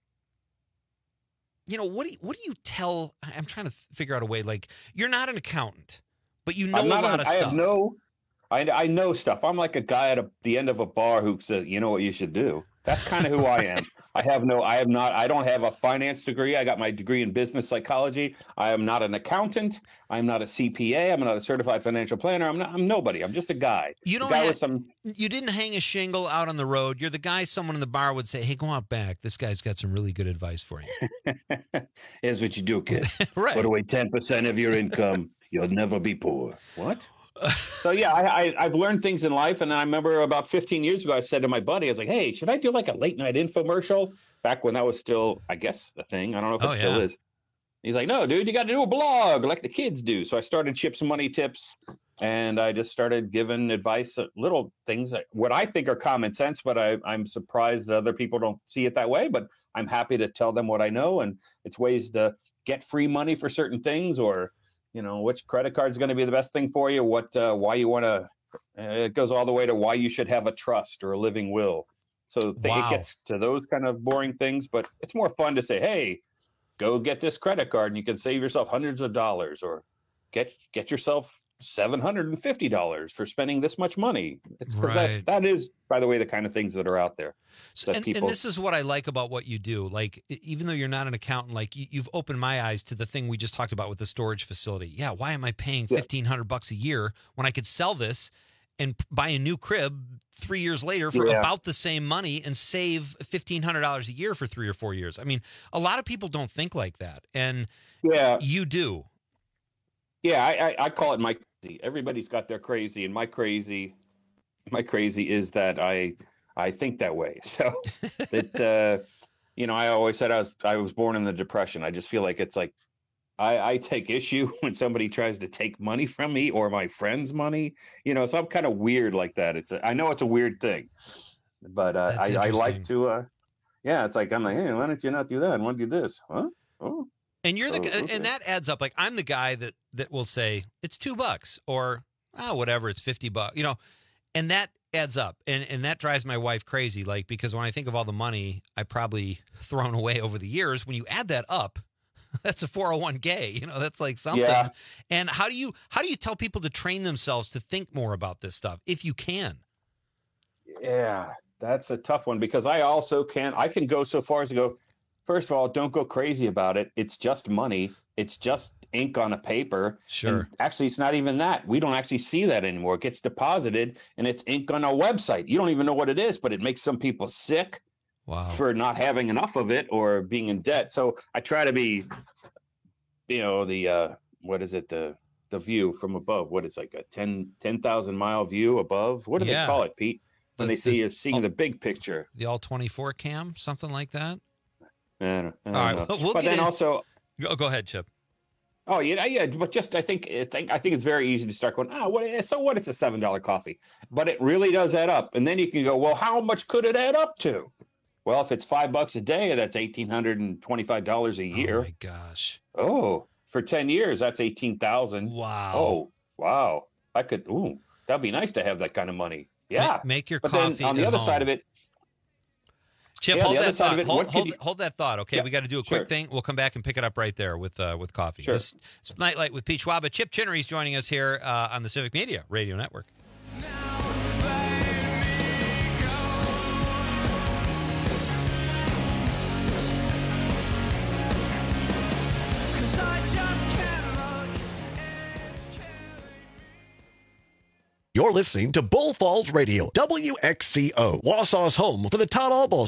you know, what do you, what do you tell? I'm trying to figure out a way. Like, you're not an accountant, but you know I'm a not lot a- of I stuff. have no, I, I know stuff. I'm like a guy at a, the end of a bar who says, you know what you should do. That's kind of who I am. I have no, I have not, I don't have a finance degree. I got my degree in business psychology. I am not an accountant. I'm not a C P A. I'm not a certified financial planner. I'm not, I'm nobody. I'm just a guy. You A don't guy have, with some, you didn't hang a shingle out on the road. You're the guy someone in the bar would say, hey, go out back. This guy's got some really good advice for you. here's what you do, kid. Right. Put away ten percent of your income. You'll never be poor. What? So yeah, I, I I've learned things in life, and I remember about fifteen years ago, I said to my buddy, I was like, "Hey, should I do like a late night infomercial?" Back when that was still, I guess, the thing. I don't know if it Oh, still yeah. is. He's like, "No, dude, you got to do a blog like the kids do." So I started Chip's Money Tips, and I just started giving advice, uh, little things, that, what I think are common sense, but I, I'm surprised that other people don't see it that way. But I'm happy to tell them what I know, and it's ways to get free money for certain things, or you know, which credit card is going to be the best thing for you, what, uh, why you want to, uh, it goes all the way to why you should have a trust or a living will. So th- Wow. it gets to those kind of boring things, but it's more fun to say, hey, go get this credit card and you can save yourself hundreds of dollars, or get, get yourself seven hundred fifty dollars for spending this much money. It's because Right. that, that is, by the way, the kind of things that are out there. So, that and, people, and this is what I like about what you do. Like, e- even though you're not an accountant, like you, you've opened my eyes to the thing we just talked about with the storage facility. Yeah, why am I paying Yeah. fifteen hundred bucks a year when I could sell this and p- buy a new crib three years later for Yeah. about the same money and save fifteen hundred dollars a year for three or four years? I mean, a lot of people don't think like that, and yeah, you do. Yeah, I, I, I call it my crazy. Everybody's got their crazy, and my crazy, my crazy is that I I think that way. So that uh, you know, I always said I was I was born in the Depression. I just feel like it's like I, I take issue when somebody tries to take money from me or my friend's money. You know, so I'm kind of weird like that. It's a, I know it's a weird thing, but uh, That's I, I like interesting. to. Uh, yeah, it's like I'm like, hey, why don't you not do that? I want to do this, huh? Oh. And you're the Oh, guy, okay. and that adds up. Like, I'm the guy that that will say it's two bucks or ah whatever, it's fifty bucks, you know, and that adds up, and and that drives my wife crazy. Like, because when I think of all the money I probably thrown away over the years, when you add that up, that's a four oh one k. You know, that's like something. Yeah. And how do you how do you tell people to train themselves to think more about this stuff if you can? Yeah, that's a tough one because I also can I can go so far as to go, first of all, don't go crazy about it. It's just money. It's just ink on a paper. Sure. And actually, it's not even that. We don't actually see that anymore. It gets deposited and it's ink on a website. You don't even know what it is, but it makes some people sick Wow. for not having enough of it or being in debt. So I try to be, you know, the uh what is it, the the view from above. What is like a ten ten thousand mile view above? What do Yeah. they call it, Pete? When The- they see the- you seeing the big picture. The all twenty-four cam, something like that. I don't, I don't All right, know. well, we'll but get then in- also, Go, go ahead, Chip. oh yeah, yeah. But just I think I think I think it's very easy to start going. Ah, what? So what? It's a seven dollar coffee, but it really does add up. And then you can go, well, how much could it add up to? Well, if it's five bucks a day, that's eighteen hundred and twenty-five dollars a year. Oh my gosh. Oh, for ten years, that's eighteen thousand. Wow. Oh, wow. I could. Ooh, that'd be nice to have that kind of money. Yeah. Make, make your but coffee then on the at other home. side of it, Chip, Yeah, hold the other that side thought. of it, hold, what could hold, you- hold that thought. Okay, Yeah, we got to do a quick sure. thing. We'll come back and pick it up right there with uh, with coffee. Sure. This is Nightlight with Pete Schwab. Chip Chinnery is joining us here uh, on the Civic Media Radio Network. You're listening to Bull Falls Radio, W X C O, Wausau's home for the Todd Allball Show.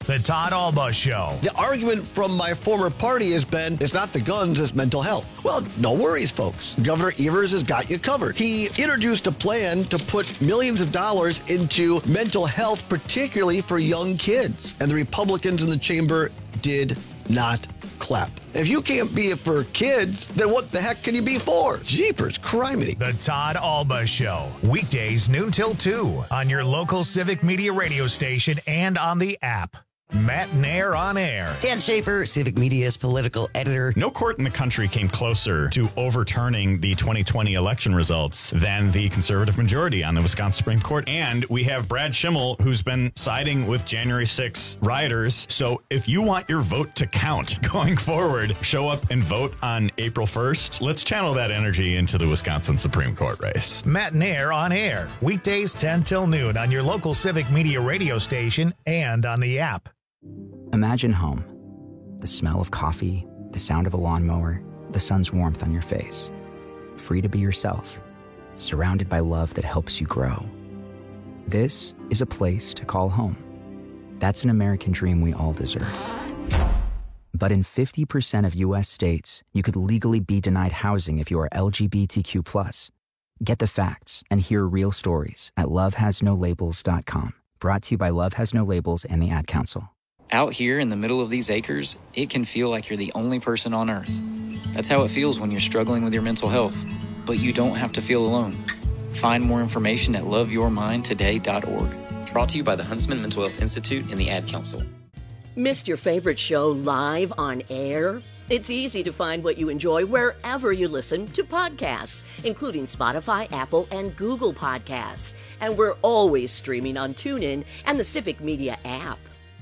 The Todd Alba Show. The argument from my former party has been, it's not the guns, it's mental health. Well, no worries, folks. Governor Evers has got you covered. He introduced a plan to put millions of dollars into mental health, particularly for young kids. And the Republicans in the chamber did not clap. If you can't be it for kids, then what the heck can you be for? Jeepers, criminy. The Todd Alba Show. Weekdays noon till two on your local Civic Media radio station and on the app. Matt Nair on air. Dan Schaefer, Civic Media's political editor. No court in the country came closer to overturning the twenty twenty election results than the conservative majority on the Wisconsin Supreme Court. And we have Brad Schimmel, who's been siding with January sixth rioters. So if you want your vote to count going forward, show up and vote on April first. Let's channel that energy into the Wisconsin Supreme Court race. Matt Nair on air. Weekdays ten till noon on your local Civic Media radio station and on the app. Imagine home. The smell of coffee, the sound of a lawnmower, the sun's warmth on your face. Free to be yourself, surrounded by love that helps you grow. This is a place to call home. That's an American dream we all deserve. But in fifty percent of U S states, you could legally be denied housing if you are L G B T Q plus. Get the facts and hear real stories at love has no labels dot com. Brought to you by Love Has No Labels and the Ad Council. Out here in the middle of these acres, it can feel like you're the only person on Earth. That's how it feels when you're struggling with your mental health. But you don't have to feel alone. Find more information at love your mind today dot org. Brought to you by the Huntsman Mental Health Institute and the Ad Council. Missed your favorite show live on air? It's easy to find what you enjoy wherever you listen to podcasts, including Spotify, Apple, and Google Podcasts. And we're always streaming on TuneIn and the Civic Media app.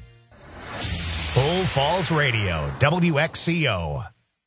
Bull Falls Radio, W X C O.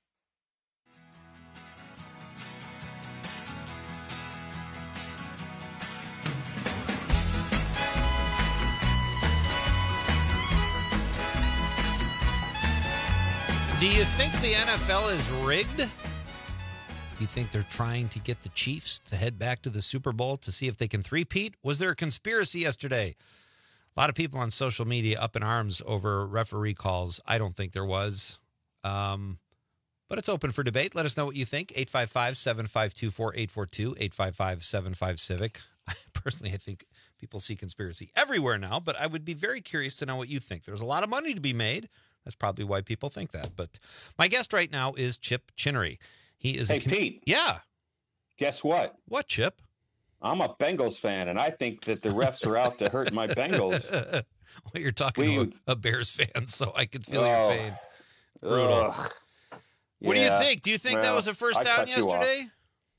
Do you think the N F L is rigged? Do you think they're trying to get the Chiefs to head back to the Super Bowl to see if they can three-peat? Was there a conspiracy yesterday? A lot of people on social media up in arms over referee calls. I don't think there was. Um, but it's open for debate. Let us know what you think. eight five five, seven five two, four eight four two, eight five five, seven five, Civic. Personally, I think people see conspiracy everywhere now, but I would be very curious to know what you think. There's a lot of money to be made. That's probably why people think that. But my guest right now is Chip Chinnery. He is Hey, a com- Pete. Yeah. Guess what? What, Chip? I'm a Bengals fan, and I think that the refs are out to hurt my Bengals. Well, you're talking We- to a, a Bears fan, so I could feel Oh, your pain. Brutal. ugh. What do you Yeah, think? Do you think that well, was a first I down cut you off. yesterday?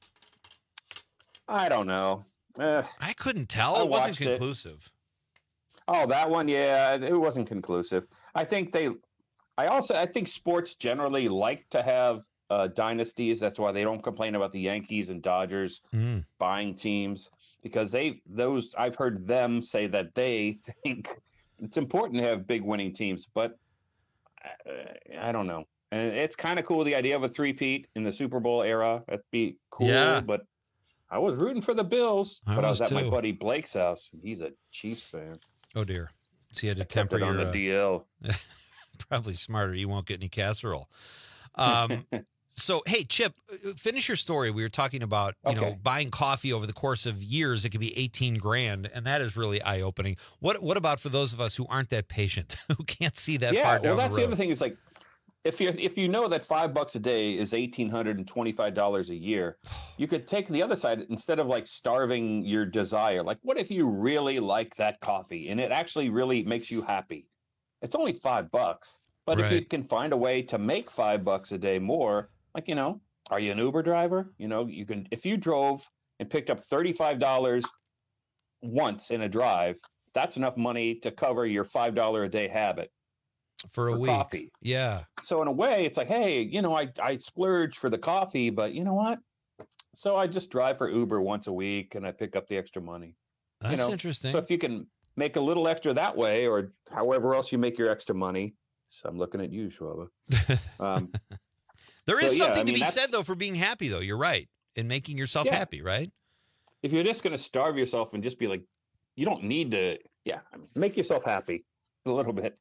I don't know. Eh, I couldn't tell. I it wasn't watched it. conclusive. Oh, that one, yeah, it wasn't conclusive. I think they. I also, I think sports generally like to have uh, dynasties. That's why they don't complain about the Yankees and Dodgers Mm. buying teams, because they those I've heard them say that they think it's important to have big winning teams, but I, I don't know. And it's kind of cool, the idea of a three-peat in the Super Bowl era. That'd be cool, Yeah. but I was rooting for the Bills, I but I was was at my too. buddy Blake's house, and he's a Chiefs fan. Oh, dear. So you had to Kept temper it on your... the uh, D L. Probably smarter. You won't get any casserole. Um, so, hey, Chip, uh, finish your story. We were talking about, you know, Okay. buying coffee over the course of years. It could be eighteen grand, and that is really eye-opening. What What about for those of us who aren't that patient, who can't see that yeah, far down well, that's the the, road? other thing is like, if you if you know that five bucks a day is eighteen hundred and twenty five dollars a year, you could take the other side instead of like starving your desire. Like, what if you really like that coffee and it actually really makes you happy? It's only five bucks, but if you Right. can find a way to make five bucks a day more, like, you know, are you an Uber driver? You know, you can if you drove and picked up thirty five dollars once in a drive, that's enough money to cover your five dollar a day habit. For a for week. coffee. Yeah. So in a way, it's like, hey, you know, I, I splurge for the coffee, but you know what? So I just drive for Uber once a week and I pick up the extra money. You That's know? interesting. So if you can make a little extra that way, or however else you make your extra money. So I'm looking at you, Schwaba. Um, There so, is yeah, something I mean, to be that's- said, though, for being happy, though. You're right. In making yourself Yeah. happy, right? if you're just going to starve yourself and just be like, you don't need to, yeah, I mean, make yourself happy a little bit.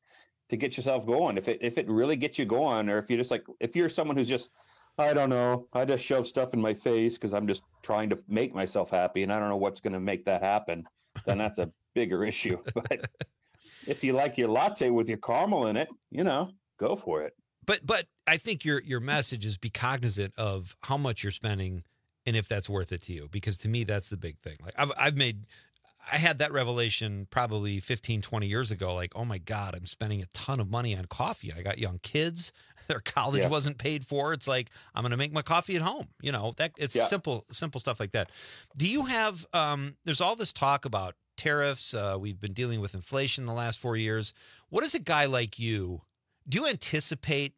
to get yourself going. If it if it really gets you going, or if you're just like if you're someone who's just, I don't know, I just shove stuff in my face because I'm just trying to make myself happy and I don't know what's going to make that happen, then that's a bigger issue. But if you like your latte with your caramel in it, you know, go for it. But but I think your your message is be cognizant of how much you're spending and if that's worth it to you, because to me that's the big thing. Like I've I've made I had that revelation probably fifteen, twenty years ago. Like, oh my God, I'm spending a ton of money on coffee. I got young kids. Their college Yeah. wasn't paid for. It's like, I'm going to make my coffee at home. You know, that it's Yeah. simple, simple stuff like that. Do you have, um, there's all this talk about tariffs. Uh, we've been dealing with inflation the last four years. What does a guy like you, do you anticipate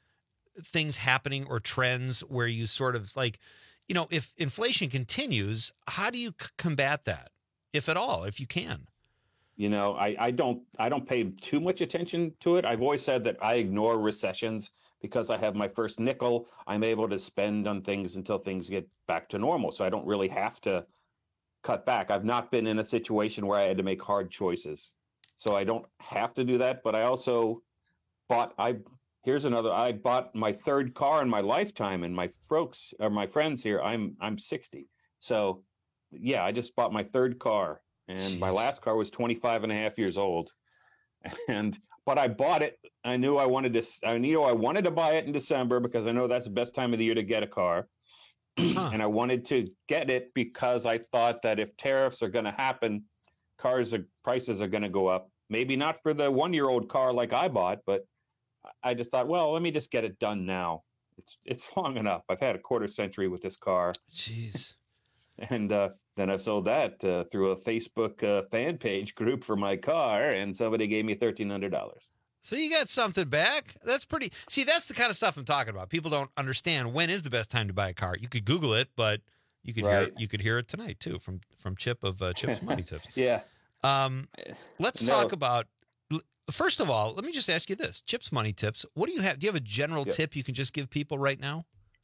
things happening or trends where you sort of like, you know, if inflation continues, how do you c- combat that? If at all, if you can. You know, I, I don't I don't pay too much attention to it. I've always said that I ignore recessions because I have my first nickel. I'm able to spend on things until things get back to normal. So I don't really have to cut back. I've not been in a situation where I had to make hard choices. So I don't have to do that. But I also bought I here's another I bought my third car in my lifetime, and my folks or my friends here, I'm I'm sixty. So yeah, I just bought my third car, and Jeez. my last car was twenty-five and a half years old. And, but I bought it. I knew I wanted to, I knew I wanted to buy it in December because I know that's the best time of the year to get a car. Huh. And I wanted to get it because I thought that if tariffs are going to happen, cars are, prices are going to go up. Maybe not for the one-year-old car like I bought, but I just thought, well, let me just get it done now. It's, it's long enough. I've had a quarter century with this car. Jeez. And uh, then I sold that uh, through a Facebook uh, fan page group for my car, and somebody gave me thirteen hundred dollars. So you got something back. That's pretty. See, that's the kind of stuff I'm talking about. People don't understand when is the best time to buy a car. You could Google it, but you could hear Right. it, you could hear it tonight too from from Chip of uh, Chip's Money Tips. Yeah. Um, let's No. talk about. First of all, let me just ask you this: Chip's Money Tips. What do you have? Do you have a general Yeah. tip you can just give people right now?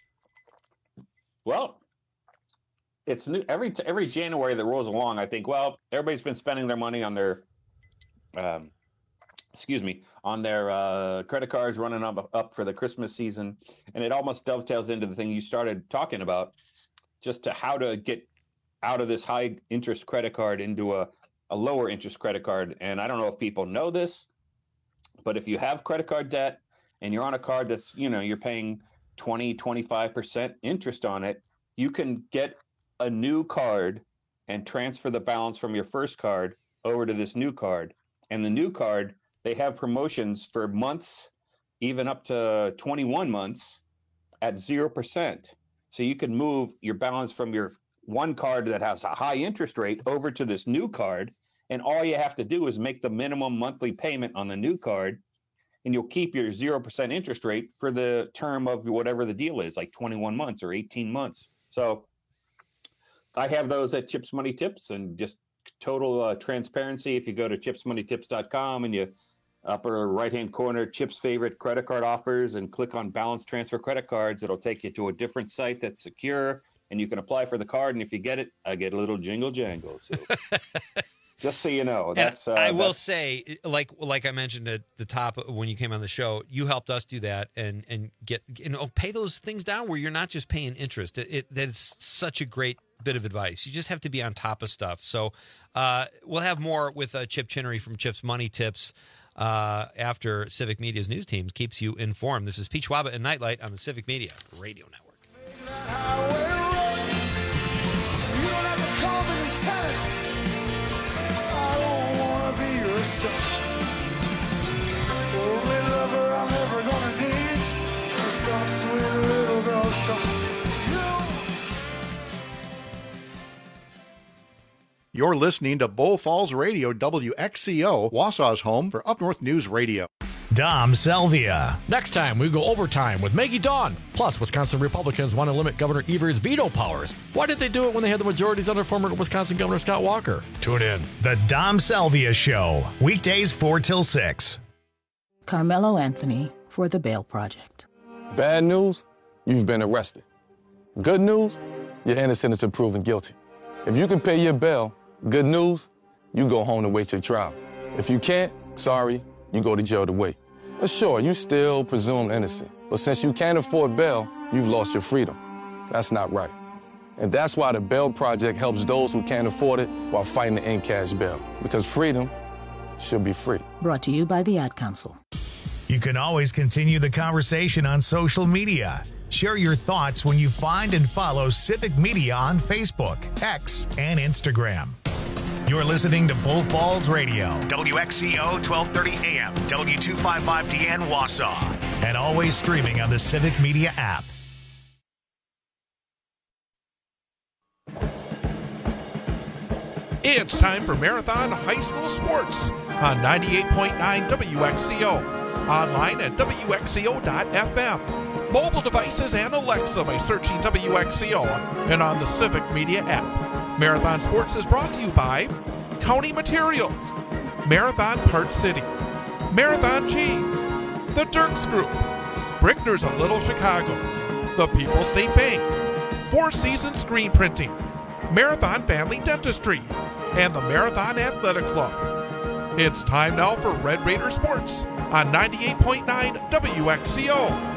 Well, it's new every every January that rolls along. I think, well, everybody's been spending their money on their, um, excuse me, on their uh, credit cards, running up up for the Christmas season, and it almost dovetails into the thing you started talking about, just to how to get out of this high interest credit card into a, a lower interest credit card. And I don't know if people know this, but if you have credit card debt and you're on a card that's, you know, you're paying twenty, twenty-five percent interest on it, you can get a new card and transfer the balance from your first card over to this new card. And the new card, they have promotions for months, even up to twenty-one months at zero percent. So you can move your balance from your one card that has a high interest rate over to this new card. And all you have to do is make the minimum monthly payment on the new card, and you'll keep your zero percent interest rate for the term of whatever the deal is, like twenty-one months or eighteen months. So I have those at Chips Money Tips, and just total uh, transparency. If you go to chips money tips dot com and you upper right-hand corner, Chip's favorite credit card offers, and click on balance transfer credit cards, it'll take you to a different site that's secure, and you can apply for the card. And if you get it, I get a little jingle jangle. So just so you know, that's. Uh, I will that's- say, like like I mentioned at the top when you came on the show, you helped us do that and and get you know pay those things down where you're not just paying interest. It, it that is such a great bit of advice. You just have to be on top of stuff. So uh, we'll have more with uh, Chip Chinnery from Chip's Money Tips uh, after Civic Media's news team keeps you informed. This is Pete Schwaba and Nightlight on the Civic Media Radio Network. You're listening to Bull Falls Radio, W X C O, Wausau's home for Up North News Radio. Dom Selvia. Next time, we go overtime with Maggie Dawn. Plus, Wisconsin Republicans want to limit Governor Evers' veto powers. Why did they do it when they had the majorities under former Wisconsin Governor Scott Walker? Tune in. The Dom Selvia Show, weekdays four till six. Carmelo Anthony for the Bail Project. Bad news, you've been arrested. Good news, you're innocent until proven guilty. If you can pay your bail, good news, you go home to wait your trial. If you can't, sorry, you go to jail to wait. But sure, you still presumed innocent. But since you can't afford bail, you've lost your freedom. That's not right. And that's why the Bail Project helps those who can't afford it while fighting to end cash bail. Because freedom should be free. Brought to you by the Ad Council. You can always continue the conversation on social media. Share your thoughts when you find and follow Civic Media on Facebook, X, and Instagram. You're listening to Bull Falls Radio, W X C O twelve thirty A M, W two fifty-five D N Wausau, and always streaming on the Civic Media app. It's time for Marathon High School Sports on ninety-eight point nine W X C O. Online at W X C O dot F M. Mobile devices and Alexa by searching W X C O and on the Civic Media app. Marathon Sports is brought to you by County Materials, Marathon Parts City, Marathon Cheese, The Dirks Group, Brickner's of Little Chicago, the People's State Bank, Four Seasons Screen Printing, Marathon Family Dentistry, and the Marathon Athletic Club. It's time now for Red Raider Sports on ninety-eight point nine W X C O.